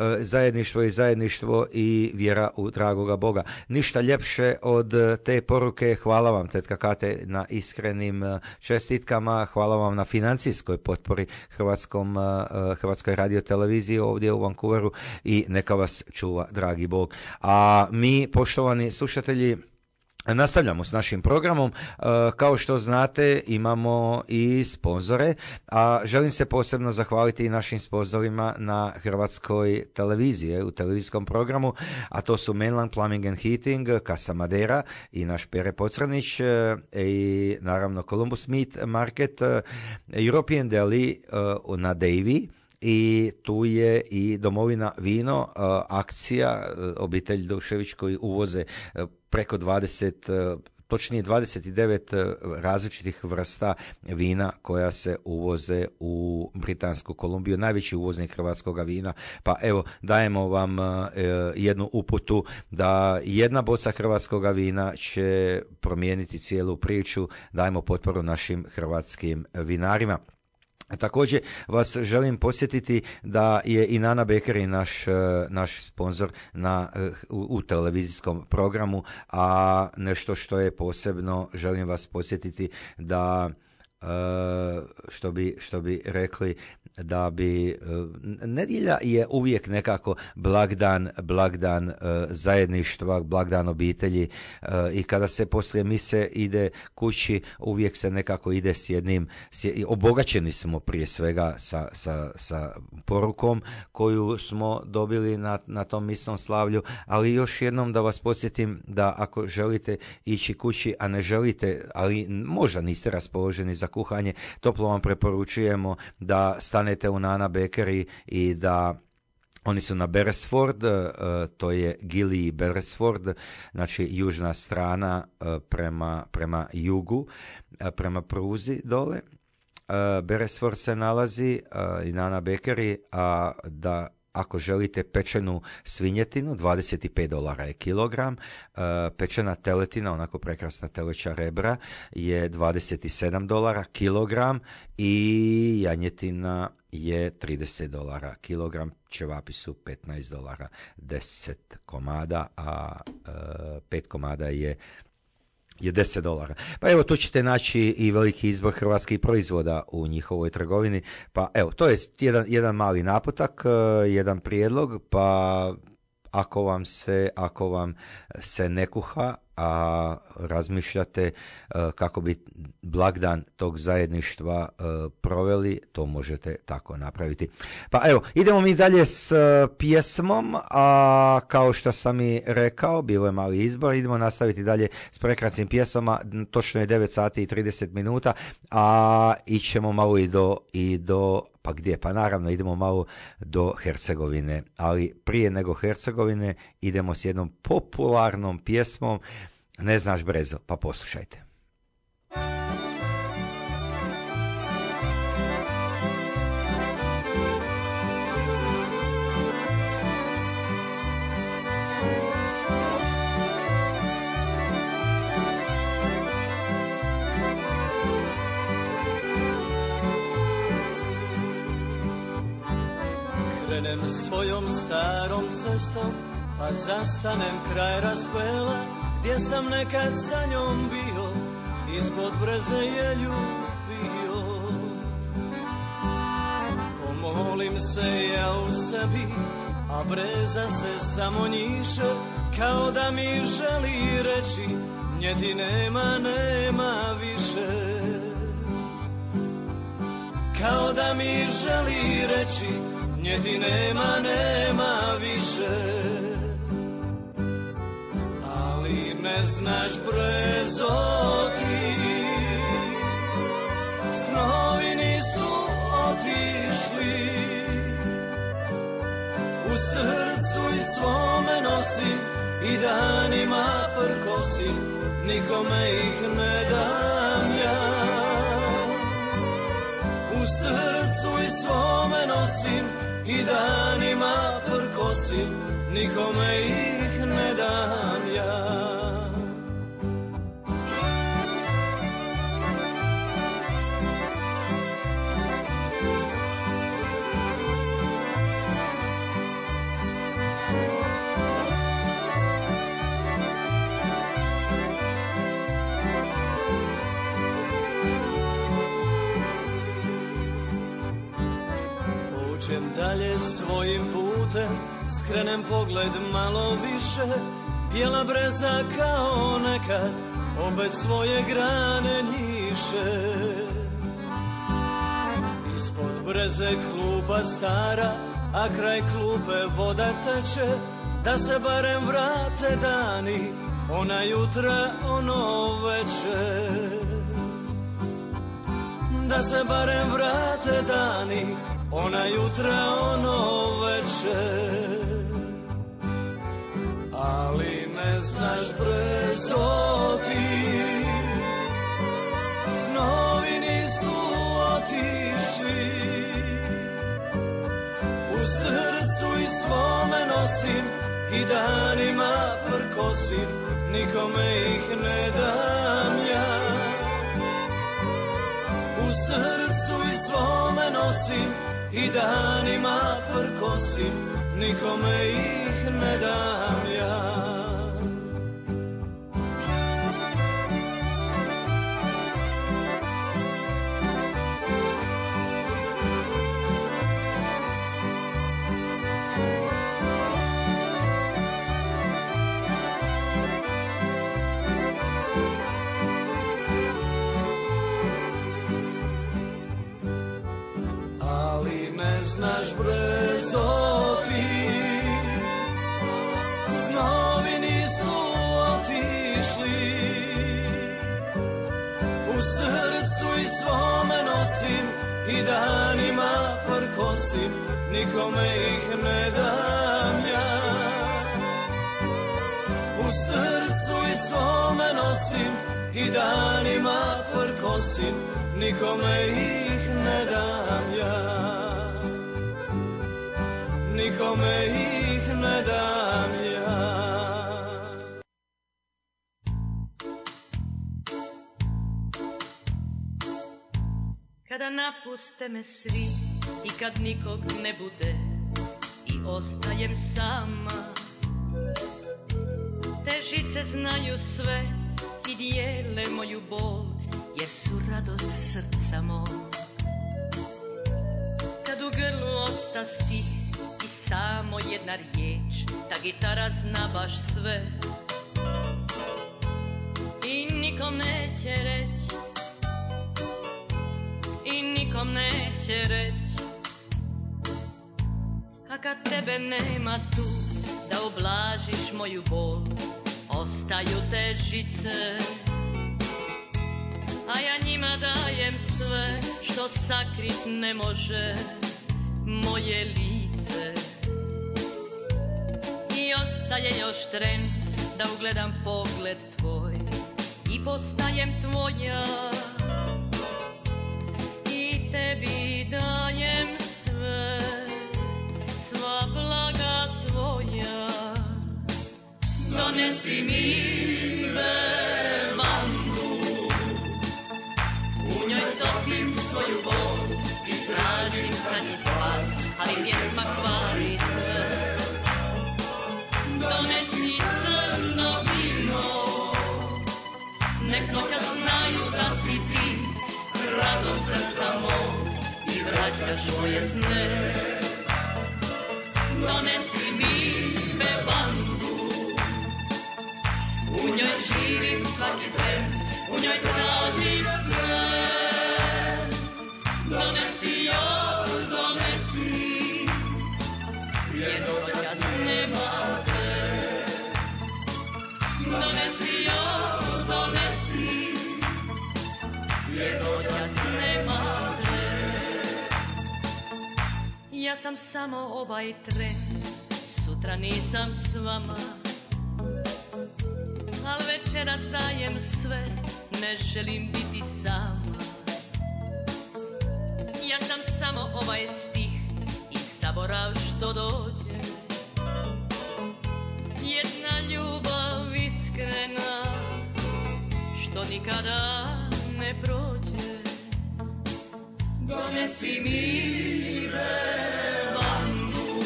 i vjera u dragoga Boga. Ništa ljepše od te poruke. Hvala vam, tetka Kate, na iskrenim čestitkama, hvala vam na financijskoj potpori Hrvatskoj radio televiziji ovdje u Vancouveru, i neka vas čuva dragi Bog. A mi, poštovani slušatelji, nastavljamo s našim programom. Kao što znate, imamo i sponzore, a želim se posebno zahvaliti i našim sponzorima na Hrvatskoj televiziji, u televizijskom programu, a to su Mainland Plumbing and Heating, Casa Madera i naš Pere Pocrnić, i naravno Columbus Meat Market, European Deli na Davy, i tu je i Domovina vino, akcija, obitelj Dušević, koji uvoze preko 29 različitih vrsta vina koja se uvoze u Britansku Kolumbiju, najveći uvoznik hrvatskog vina. Pa evo, dajemo vam jednu uputu da jedna boca hrvatskog vina će promijeniti cijelu priču. Dajemo potporu našim hrvatskim vinarima. Također vas želim posjetiti da je i Nana Bakery naš sponzor u televizijskom programu, a nešto što je posebno, želim vas posjetiti da što bi rekli, da bi nedjelja je uvijek nekako blagdan zajedništva, blagdan obitelji, i kada se poslije mise ide kući, uvijek se nekako ide s jednim, obogaćeni smo prije svega sa porukom koju smo dobili na tom misnom slavlju, ali još jednom da vas podsjetim da ako želite ići kući, a ne želite, ali možda niste raspoloženi za kuhanje, toplo vam preporučujemo da stanete u Nana Bakery i da oni su na Beresford, to je Gili Beresford, znači južna strana prema jugu, prema pruzi dole. Beresford se nalazi i Nana Bakery, a da ako želite pečenu svinjetinu, $25 je kilogram, pečena teletina, onako prekrasna teleća rebra, je $27 kilogram i janjetina je $30 kilogram, ćevapi su $15, 10 komada, a 5 komada je $10. Pa evo, tu ćete naći i veliki izbor hrvatskih proizvoda u njihovoj trgovini. Pa evo, to je jedan mali naputak, jedan prijedlog, pa ako vam se ne kuha, a razmišljate kako bi blagdan tog zajedništva proveli, to možete tako napraviti. Pa evo, idemo mi dalje s pjesmom, a kao što sam i rekao, bilo je mali izbor, idemo nastaviti dalje s prekrasnim pjesmama, točno je 9 sati i 30 minuta, a ićemo malo i do pa gdje? Pa naravno idemo malo do Hercegovine, ali prije nego Hercegovine idemo s jednom popularnom pjesmom, Ne znaš brezo, pa poslušajte. Krenem svojom starom cestom, pa zastanem kraj raspela, gdje sam nekad sa njom bio, ispod breze je ljubio. Pomolim se ja u sebi, a breza se samo njiše, kao da mi želi reći, nje ti nema više. Kao da mi želi reći, nje ti nema više. Ali ne znaš brezo ti, snovi nisu otišli, u srcu i svome nosim i danima prkosim, nikome ih ne dam ja. U srcu i svome nosim i danima prkosim, nikome ih ne dam ja. Pođem dalje svojim putem, skrenem pogled malo više, bijela breza kao nekad opet svoje grane njiše. Ispod breze klupa stara, a kraj klupe voda teče, da se barem vrate dani, ona jutra, ono veče. Da se barem vrate dani, ona jutra, ono veče. Ali ne znaš brezo ti, snovi nisu otišli, u srcu i svome nosim i danima prkosim, nikome ih ne dam ja. U srcu i svome nosim i danima prkosim, nikome ih ne dam ja. znaš brzo ti. Snovi nisu otišli, u srcu i svome nosim i danima prkosim, nikome ih ne dam ja. U srcu i svome nosim i danima prkosim, nikome ih ne dam ja. Nikome ih ne dam ja. Kada napuste me svi i kad nikog ne bude i ostajem sama, te žice znaju sve i dijele moju bol, jer su radost srca mog. Kad u grlu osta stih i samo jedna riječ, ta gitara zna baš sve i nikom neće reći, i nikom neće reći. A kad tebe nema tu da ublažiš moju bol, ostaju te žice, a ja njima dajem sve što sakrit ne može moje lice. I ostaje još tren da ugledam pogled tvoj i postajem tvoja, i tebi dajem sve, sva blaga svoja. Donesi mi bevandu, u njoj topim svoju bol i tražim zadnji spas, ali pjesma kvari sve. Donesi crno vino, nek noćas znaju da si ti radost srca mog i vraćaš moje sne. Donesi mi bevandu, u njoj živim svaki tren, u njoj tražim sve. Donesi još, donesi, jer noćas nema te. Donesi još, donesi, jer noćas nema te. Ja sam samo ovaj tren, sutra nisam s vama, al večeras dajem sve, ne želim biti sama. Ja sam samo ovaj stih i zaborav što dođe, jedna ljubav iskrena što nikada ne prođe. Donesi mi bevandu,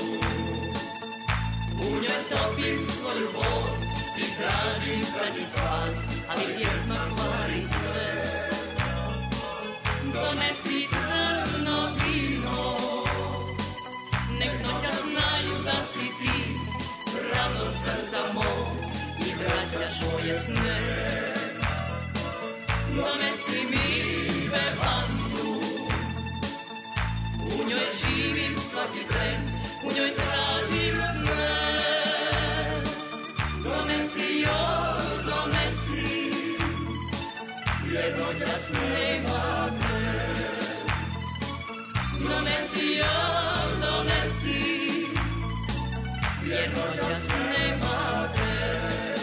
u njoj topim svoju bol i tražim zadnji spas, ali pjesma kvari sve. Donesi crno vino, nek noćas znaju da si ti radost srca mog i vraćaš moje sne. Donesi mi bevandu, u njoj živim svaki tren, u njoj tražim sve. Donesi još, donesi, jer noćas nema te. Donesi još, donesi, jer noćas nema te.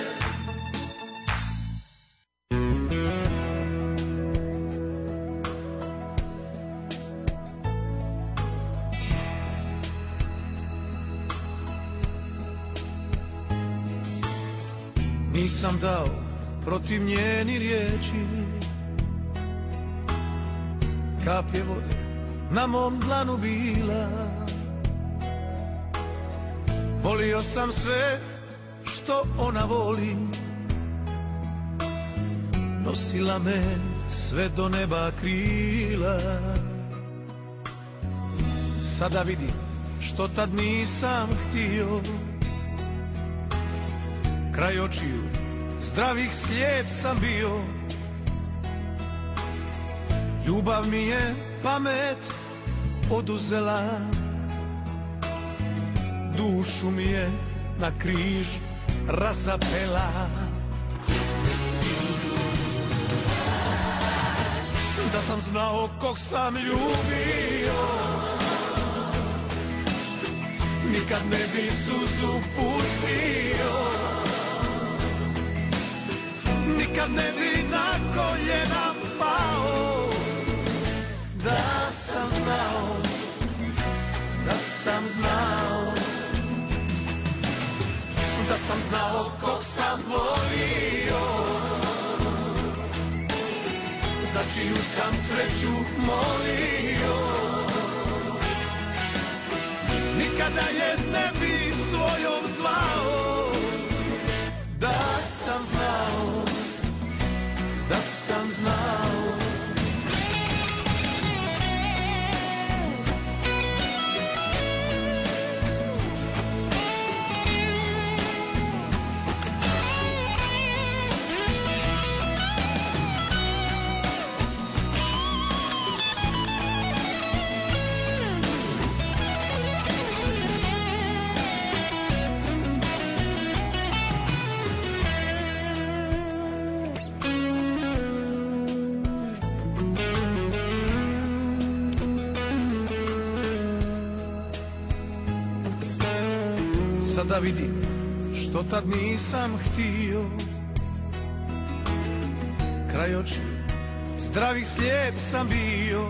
Nisam dao protiv njeni riječi, kap je vode na mom dlanu bila. Volio sam sve što ona voli, nosila me sve do neba krila. Sada vidim što tad nisam htio, kraj očiju zdravih slijep sam bio. Ljubav mi je pamet oduzela, dušu mi je na križ razapela. Da sam znao kog sam ljubio, nikad ne bi suzu pustio, nikad ne bi na koljena pao. Da sam znao, da sam znao, da sam znao kog sam volio, za čiju sam sreću molio, nikada je ne bi svojom zvao. Da sam znao, da sam znao. Sada vidim što tad nisam htio, kraj oči zdravih slijep sam bio.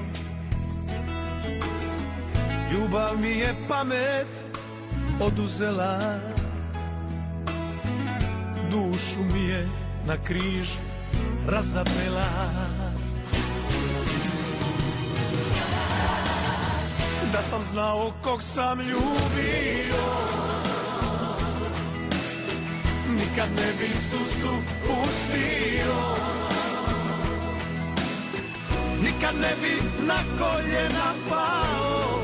Ljubav mi je pamet oduzela, dušu mi je na križ razapela. Da sam znao kog sam ljubio, nikad ne bi suzu pustio, nikad ne bi na koljena pao.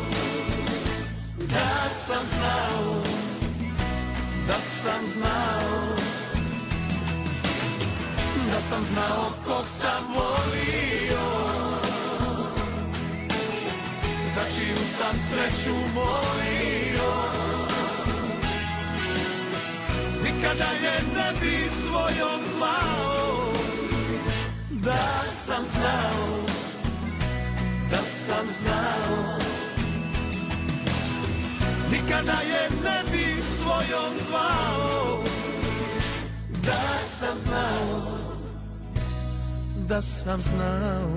Da sam znao, da sam znao, da sam znao kog sam volio, za čiju sam sreću molio, nikada je ne bi svojom zvao. Da sam znao, da sam znao, nikada je ne bi svojom zvao. Da sam znao, da sam znao,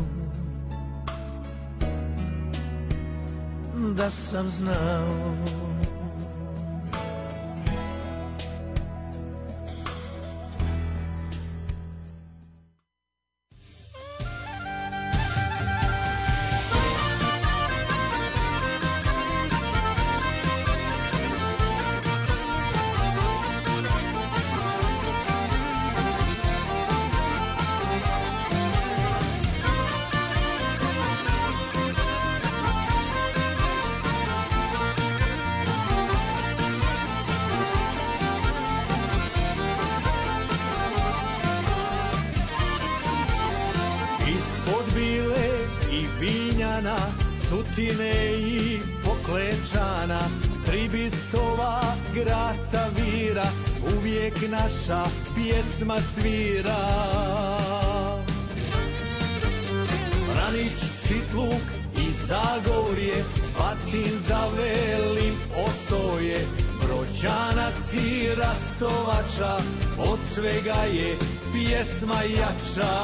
da sam znao. Sutine i Poklečana, Tribistova, Graca vira, uvijek naša pjesma svira. Vranić, Čitluk i Zagorje, Batin za Velim Osoje, Brođanac i Rastovača, od svega je pjesma jača.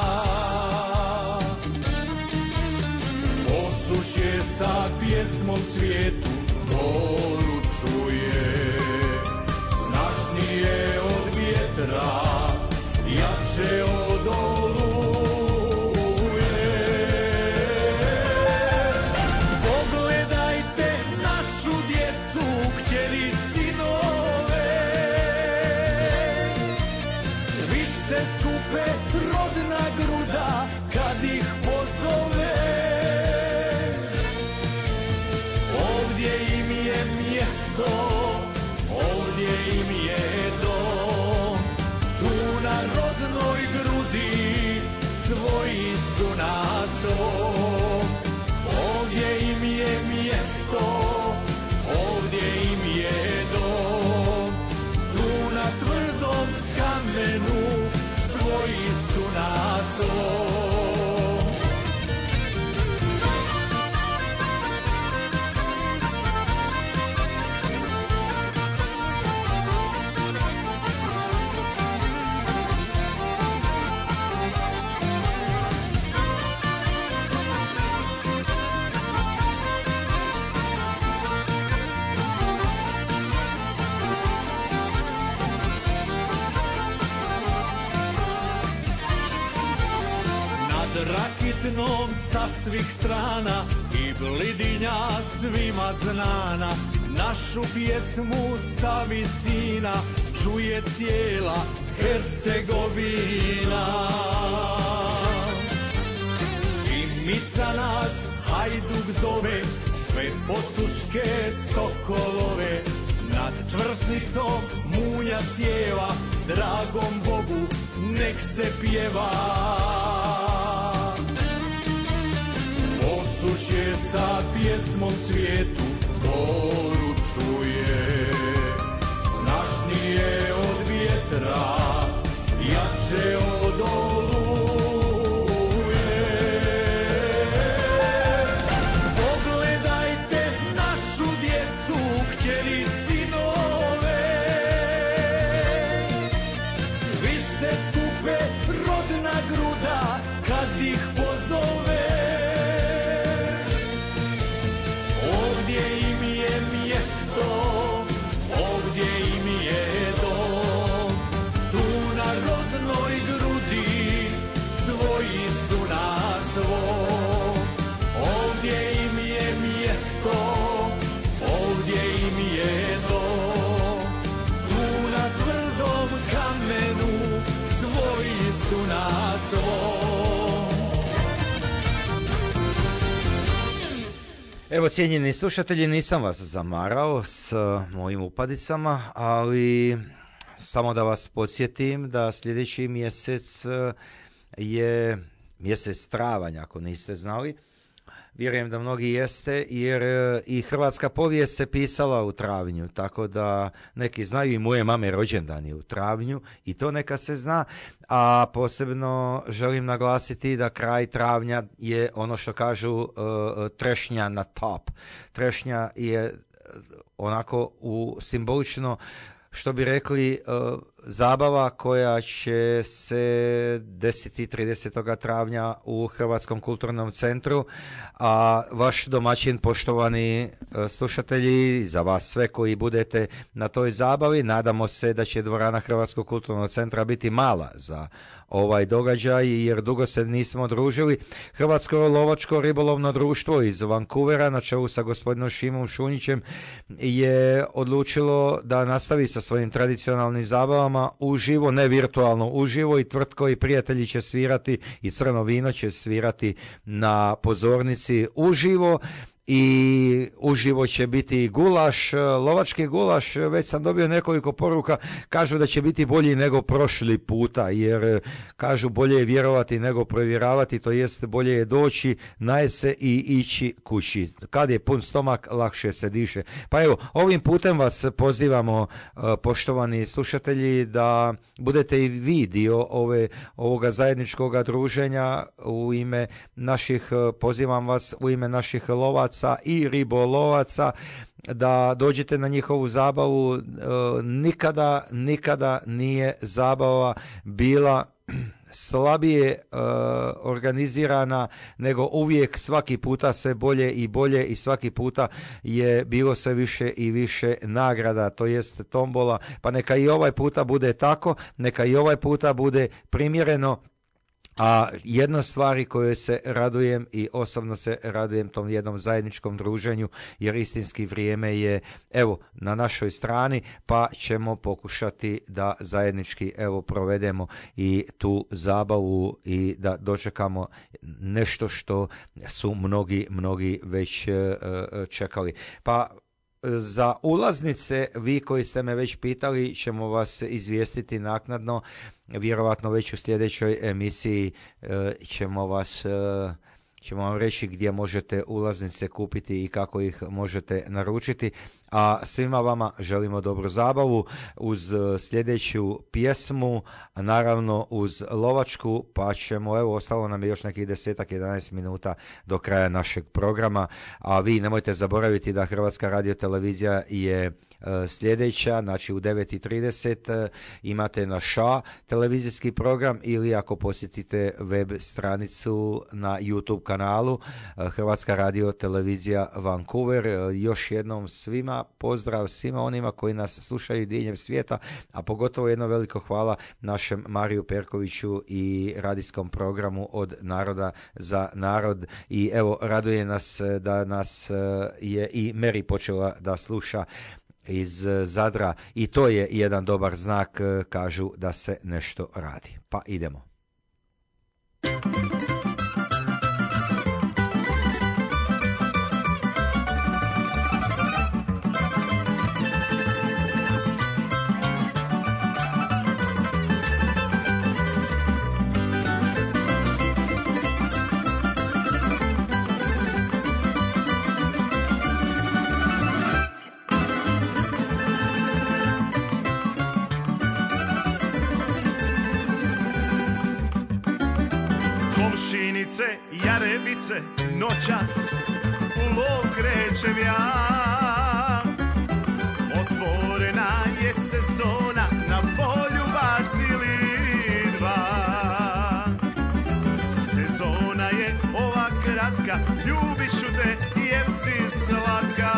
Osušje sa pjesmom svijetu poručuje, snažnije od vjetra, jače od oluje. Pogledajte našu djecu, kćeri, sinove, svi se skupe, rodna gruda kad ih pozove. Ovdje im je dom, tu na rodnoj grudi svoji su nas dom. Ovdje im je mjesto, ovdje im je dom. ritnom sa svih strana i blidinja svima znana. Našu pjesmu sa visina čuje cijela Hercegovina. Šimica nas Hajduk zove, sve posuške sokolove, nad čvrsnicom munja sjeva, dragom Bogu nek se pjeva. Posušje sa pjesmom svijetu poručuje, snažnije od vjetra, jače od oluje. Pogledajte našu djecu, kćeri, sinove, svi se skupe, rodna gruda kad ih pozove. Ovdje im je mjesto, ovdje im je dom, tu na rodnoj grudi svoji su na svom. Ovdje im je mjesto, ovdje im je dom, tu na tvrdom kamenu svoji su na svom. Evo, cijenjeni slušatelji, nisam vas zamarao s mojim upadicama, ali samo da vas podsjetim da sljedeći mjesec je mjesec travanj, ako niste znali. Vjerujem da mnogi jeste, jer i hrvatska povijest se pisala u travnju, tako da neki znaju, i moje mame rođendan je u travnju i to neka se zna, a posebno želim naglasiti da kraj travnja je ono što kažu trešnja na top. Trešnja je onako simbolično, što bi rekli, zabava koja će se desiti 30. travnja u Hrvatskom kulturnom centru, a vaš domaćin, poštovani slušatelji, za vas sve koji budete na toj zabavi, nadamo se da će dvorana Hrvatskog kulturnog centra biti mala za ovaj događaj, jer dugo se nismo družili. Hrvatsko lovačko ribolovno društvo iz Vancouvera na čelu sa gospodinom Šimom Šunjićem je odlučilo da nastavi sa svojim tradicionalnim zabavama uživo, ne virtualno, uživo, i tvrtko i prijatelji će svirati i Crno vino će svirati na pozornici uživo. I uživo će biti gulaš, lovački gulaš. Već sam dobio nekoliko poruka, kažu da će biti bolji nego prošli puta, jer kažu bolje je vjerovati nego provjeravati, to jest bolje je doći, najese i ići kući. Kad je pun stomak, lakše se diše. Pa evo, ovim putem vas pozivamo, poštovani slušatelji, da budete i vi dio ovoga zajedničkog druženja. U ime naših, pozivam vas u ime naših lovaca i ribolovaca da dođete na njihovu zabavu. Nikada nije zabava bila slabije organizirana, nego uvijek, svaki puta sve bolje i bolje, i svaki puta je bilo sve više i više nagrada, to jest tombola. Pa neka i ovaj puta bude tako, neka i ovaj puta bude primjereno. A jedna stvari koje se radujem, i osobno se radujem tom jednom zajedničkom druženju, jer istinski vrijeme je evo na našoj strani, pa ćemo pokušati da zajednički evo provedemo i tu zabavu i da dočekamo nešto što su mnogi već čekali. Pa za ulaznice, vi koji ste me već pitali, ćemo vas izvijestiti naknadno, vjerovatno već u sljedećoj emisiji ćemo vam reći gdje možete ulaznice kupiti i kako ih možete naručiti. A svima vama želimo dobru zabavu uz sljedeću pjesmu, a naravno uz lovačku, pa ćemo, evo, ostalo nam je još nekih 10-11 minuta do kraja našeg programa, a vi nemojte zaboraviti da Hrvatska radiotelevizija je sljedeća, znači u 9:30 imate na ŠA televizijski program, ili ako posjetite web stranicu na YouTube kanalu Hrvatska radiotelevizija Vancouver. Još jednom svima svima, pozdrav svima onima koji nas slušaju diljem svijeta, a pogotovo jedno veliko hvala našem Mariju Perkoviću i radijskom programu Od naroda za narod. I evo, raduje nas da nas je i Meri počela da sluša iz Zadra i to je jedan dobar znak, kažu da se nešto radi. Pa idemo. Komšinice, jarebice, noćas u lov krećem ja. Otvorena je sezona, na polju bacili dva. Sezona je ova kratka, ljubiću te jer si slatka.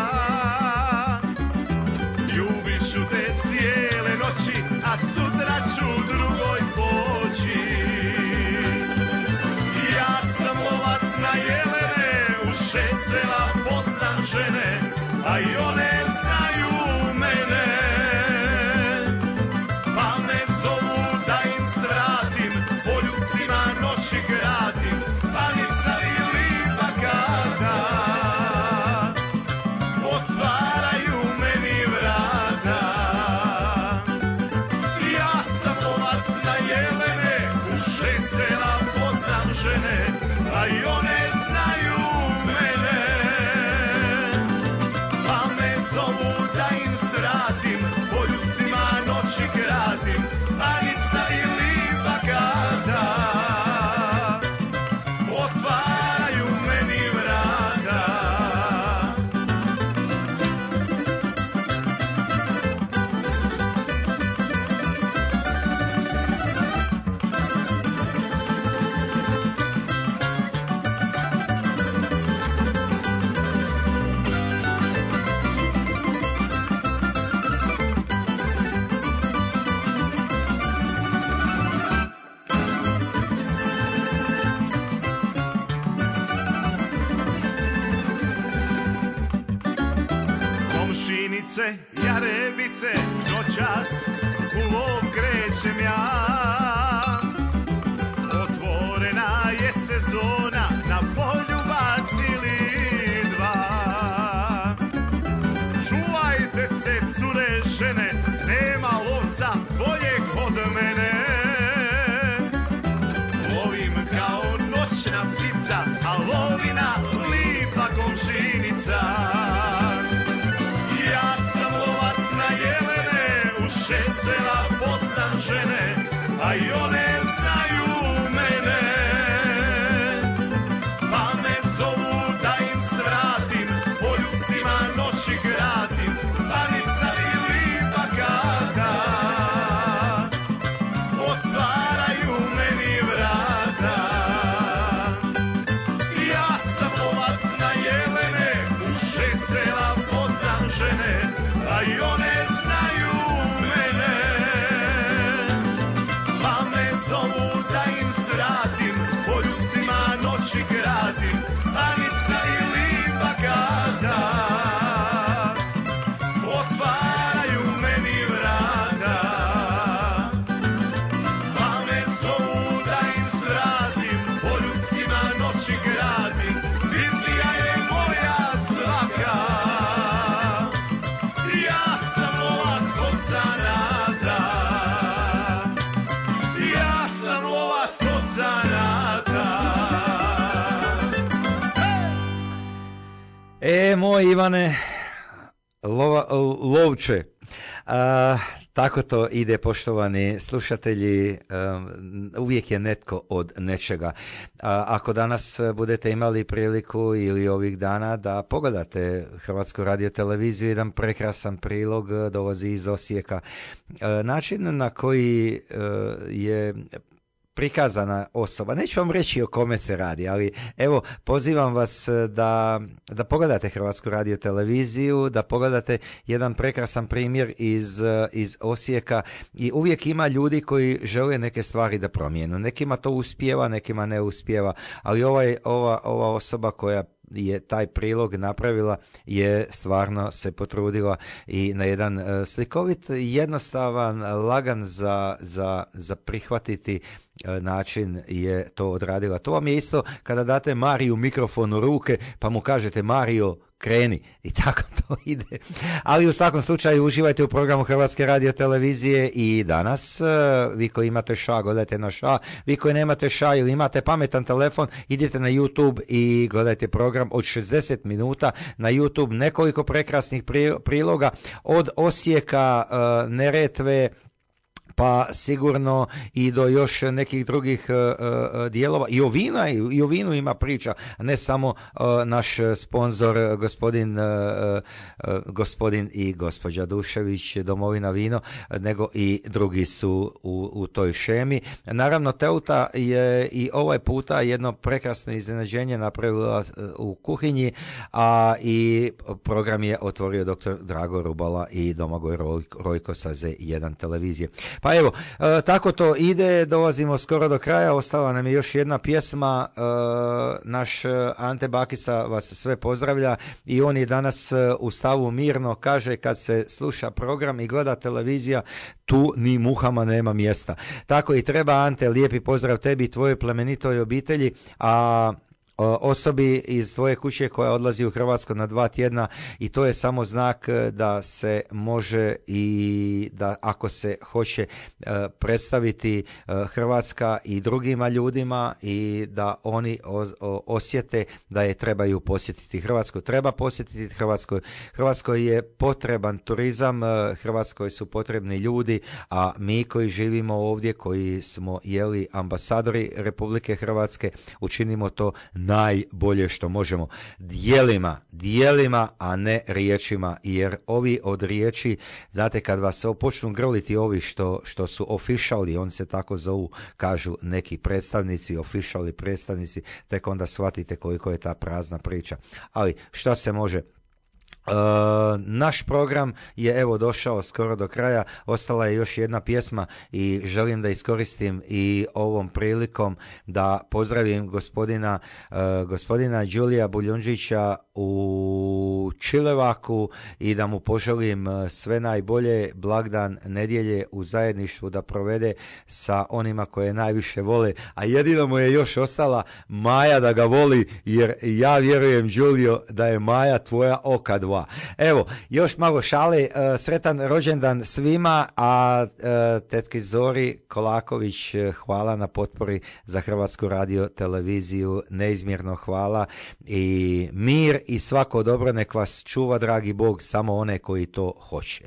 Ljubiću te cijele noći, a sutra ću drugoj poći. Na jelene, u 6 sela poznam žene, a i one znaju mene. Pa me zovu da im svratim, poljupcima noći gradim, panica i lipa kada otvaraju meni vrata. Ja sam lovac na jelene, u 6 sela poznam žene, a i one znaju mene. Pa me zovu da im svratim, poljupcima noći gradim, panica i lipa kada otvaraju meni vrata. Komšinice, jarebice, noćas u lov krećem ja. Otvorena je sezona, na polju bacili dva. Čuvajte se, cure žene, nema lovca boljeg od mene. Lovim kao noćna ptica, a lovina lipa komšinica. Ja sam lovac na jelene, u 6 sela poznam žene, a i one znaju mene. Pa me zovu da im svratim, poljupcima noći gradim, panica i lipa kada otvaraju meni vrata. Ja sam lovac na jelene, u 6 sela poznam žene, a i one znaju mene. Pa me zovu da im svratim, poljupcima noći gradim, panica i lipa kada otvaraju meni vrata. Pa me zovu da im svratim, poljupcima noći gradim, Biblija je moja svaka. Ja sam lovac od zanata. Ja sam lovac od zanata. Moj Ivane, lovče, tako to ide, poštovani slušatelji, uvijek je netko od nečega. Ako danas budete imali priliku ili ovih dana da pogledate Hrvatsku radioteleviziju, jedan prekrasan prilog dolazi iz Osijeka. Način na koji je prikazana osoba. Neću vam reći o kome se radi, ali evo, pozivam vas da pogledate Hrvatsku radioteleviziju, da pogledate jedan prekrasan primjer iz Osijeka i uvijek ima ljudi koji žele neke stvari da promijenu. Nekima to uspijeva, nekima ne uspijeva, ali ova osoba koja je taj prilog napravila je stvarno se potrudila i na jedan slikovit, jednostavan, lagan za prihvatiti način je to odradila. To vam je isto kada date Mariju mikrofon u ruke pa mu kažete Mario kreni i tako to ide. Ali u svakom slučaju uživajte u programu Hrvatske radiotelevizije i danas vi koji imate ša, gledajte na ša, vi koji nemate ša ili imate pametan telefon, idite na YouTube i gledajte program od 60 minuta na YouTube, nekoliko prekrasnih priloga od Osijeka, Neretve, pa sigurno i do još nekih drugih dijelova. I o vinu ima priča, ne samo naš sponzor gospodin i gospođa Dušević, Domovina vino, nego i drugi su u toj šemi. Naravno, Teuta je i ovaj puta jedno prekrasno iznenađenje napravila u kuhinji, a i program je otvorio dr. Drago Rubala i Domagoj Rojko sa Z1 televizije. Pa evo, tako to ide, dolazimo skoro do kraja, ostala nam je još jedna pjesma, naš Ante Bakica vas sve pozdravlja i on je danas u stavu mirno, kaže kad se sluša program i gleda televizija, tu ni muhama nema mjesta. Tako i treba, Ante, lijepi pozdrav tebi i tvojoj plemenitoj obitelji, a osobi iz tvoje kuće koja odlazi u Hrvatsku na 2 tjedna i to je samo znak da se može i da ako se hoće predstaviti Hrvatska i drugima ljudima i da oni osjete da je trebaju posjetiti Hrvatsku. Treba posjetiti Hrvatsku. Hrvatskoj je potreban turizam, Hrvatskoj su potrebni ljudi, a mi koji živimo ovdje, koji smo ambasadori Republike Hrvatske, učinimo to najbolje što možemo. Dijelima, a ne riječima, jer ovi od riječi, znate, kad vas počnu grliti ovi što su officiali, on se tako zovu, kažu neki predstavnici, officiali predstavnici, tek onda shvatite koliko je ta prazna priča. Ali šta se može? Naš program je evo došao skoro do kraja, ostala je još jedna pjesma i želim da iskoristim i ovom prilikom da pozdravim gospodina Đulija Buljundžića u Čilevaku i da mu poželim sve najbolje, blagdan nedjelje u zajedništvu da provede sa onima koje najviše vole, a jedino mu je još ostala Maja da ga voli, jer ja vjerujem, Đulio, da je Maja tvoja oka dva. Evo, još malo šale, sretan rođendan svima, a tetki Zori Kolaković, hvala na potpori za Hrvatsku radioteleviziju, neizmjerno hvala i mir i svako dobro, nek vas čuva dragi Bog, samo one koji to hoće.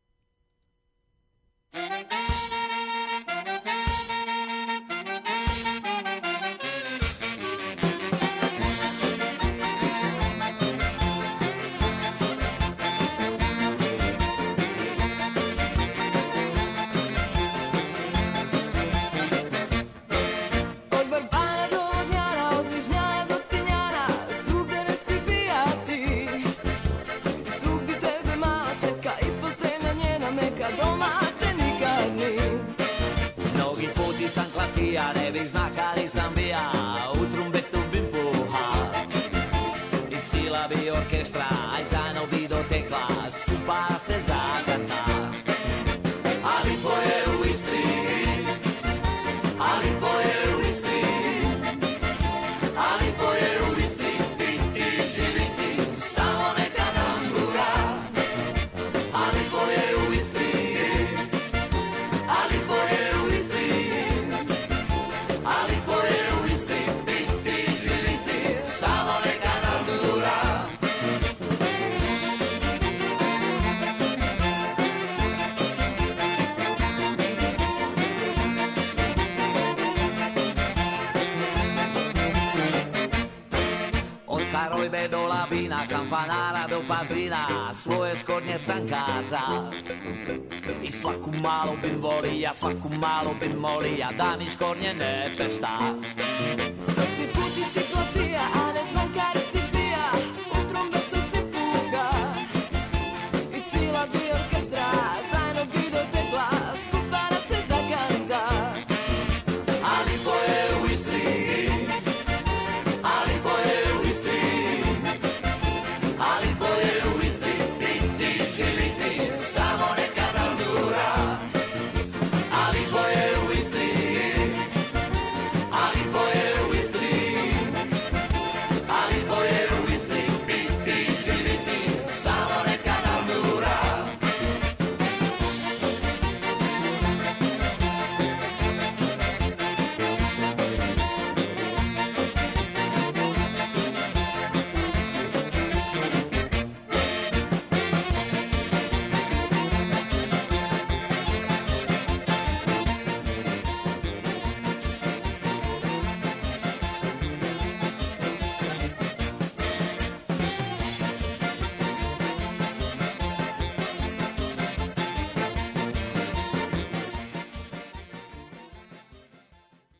Ja ne bih zna kad sam bija, u trumbetu bi puha i cijela bi orkestra, aj zajedno bi dotekla, skupa se zakata. Ali boje u Istri, ali boje u Istri, ali boje u Istri, biti živiti, samo neka nam gura. Ali boje u Istri, ali boje u Istri, ali boje u Istri, biti živiti, samo neka nam dura. Od Karojbe do karabína, kampanara do pazina, svoje škornje sam kazal. I svaku malo bi molija, da mi škornje ne pešta. Sto si puti ti klopija, a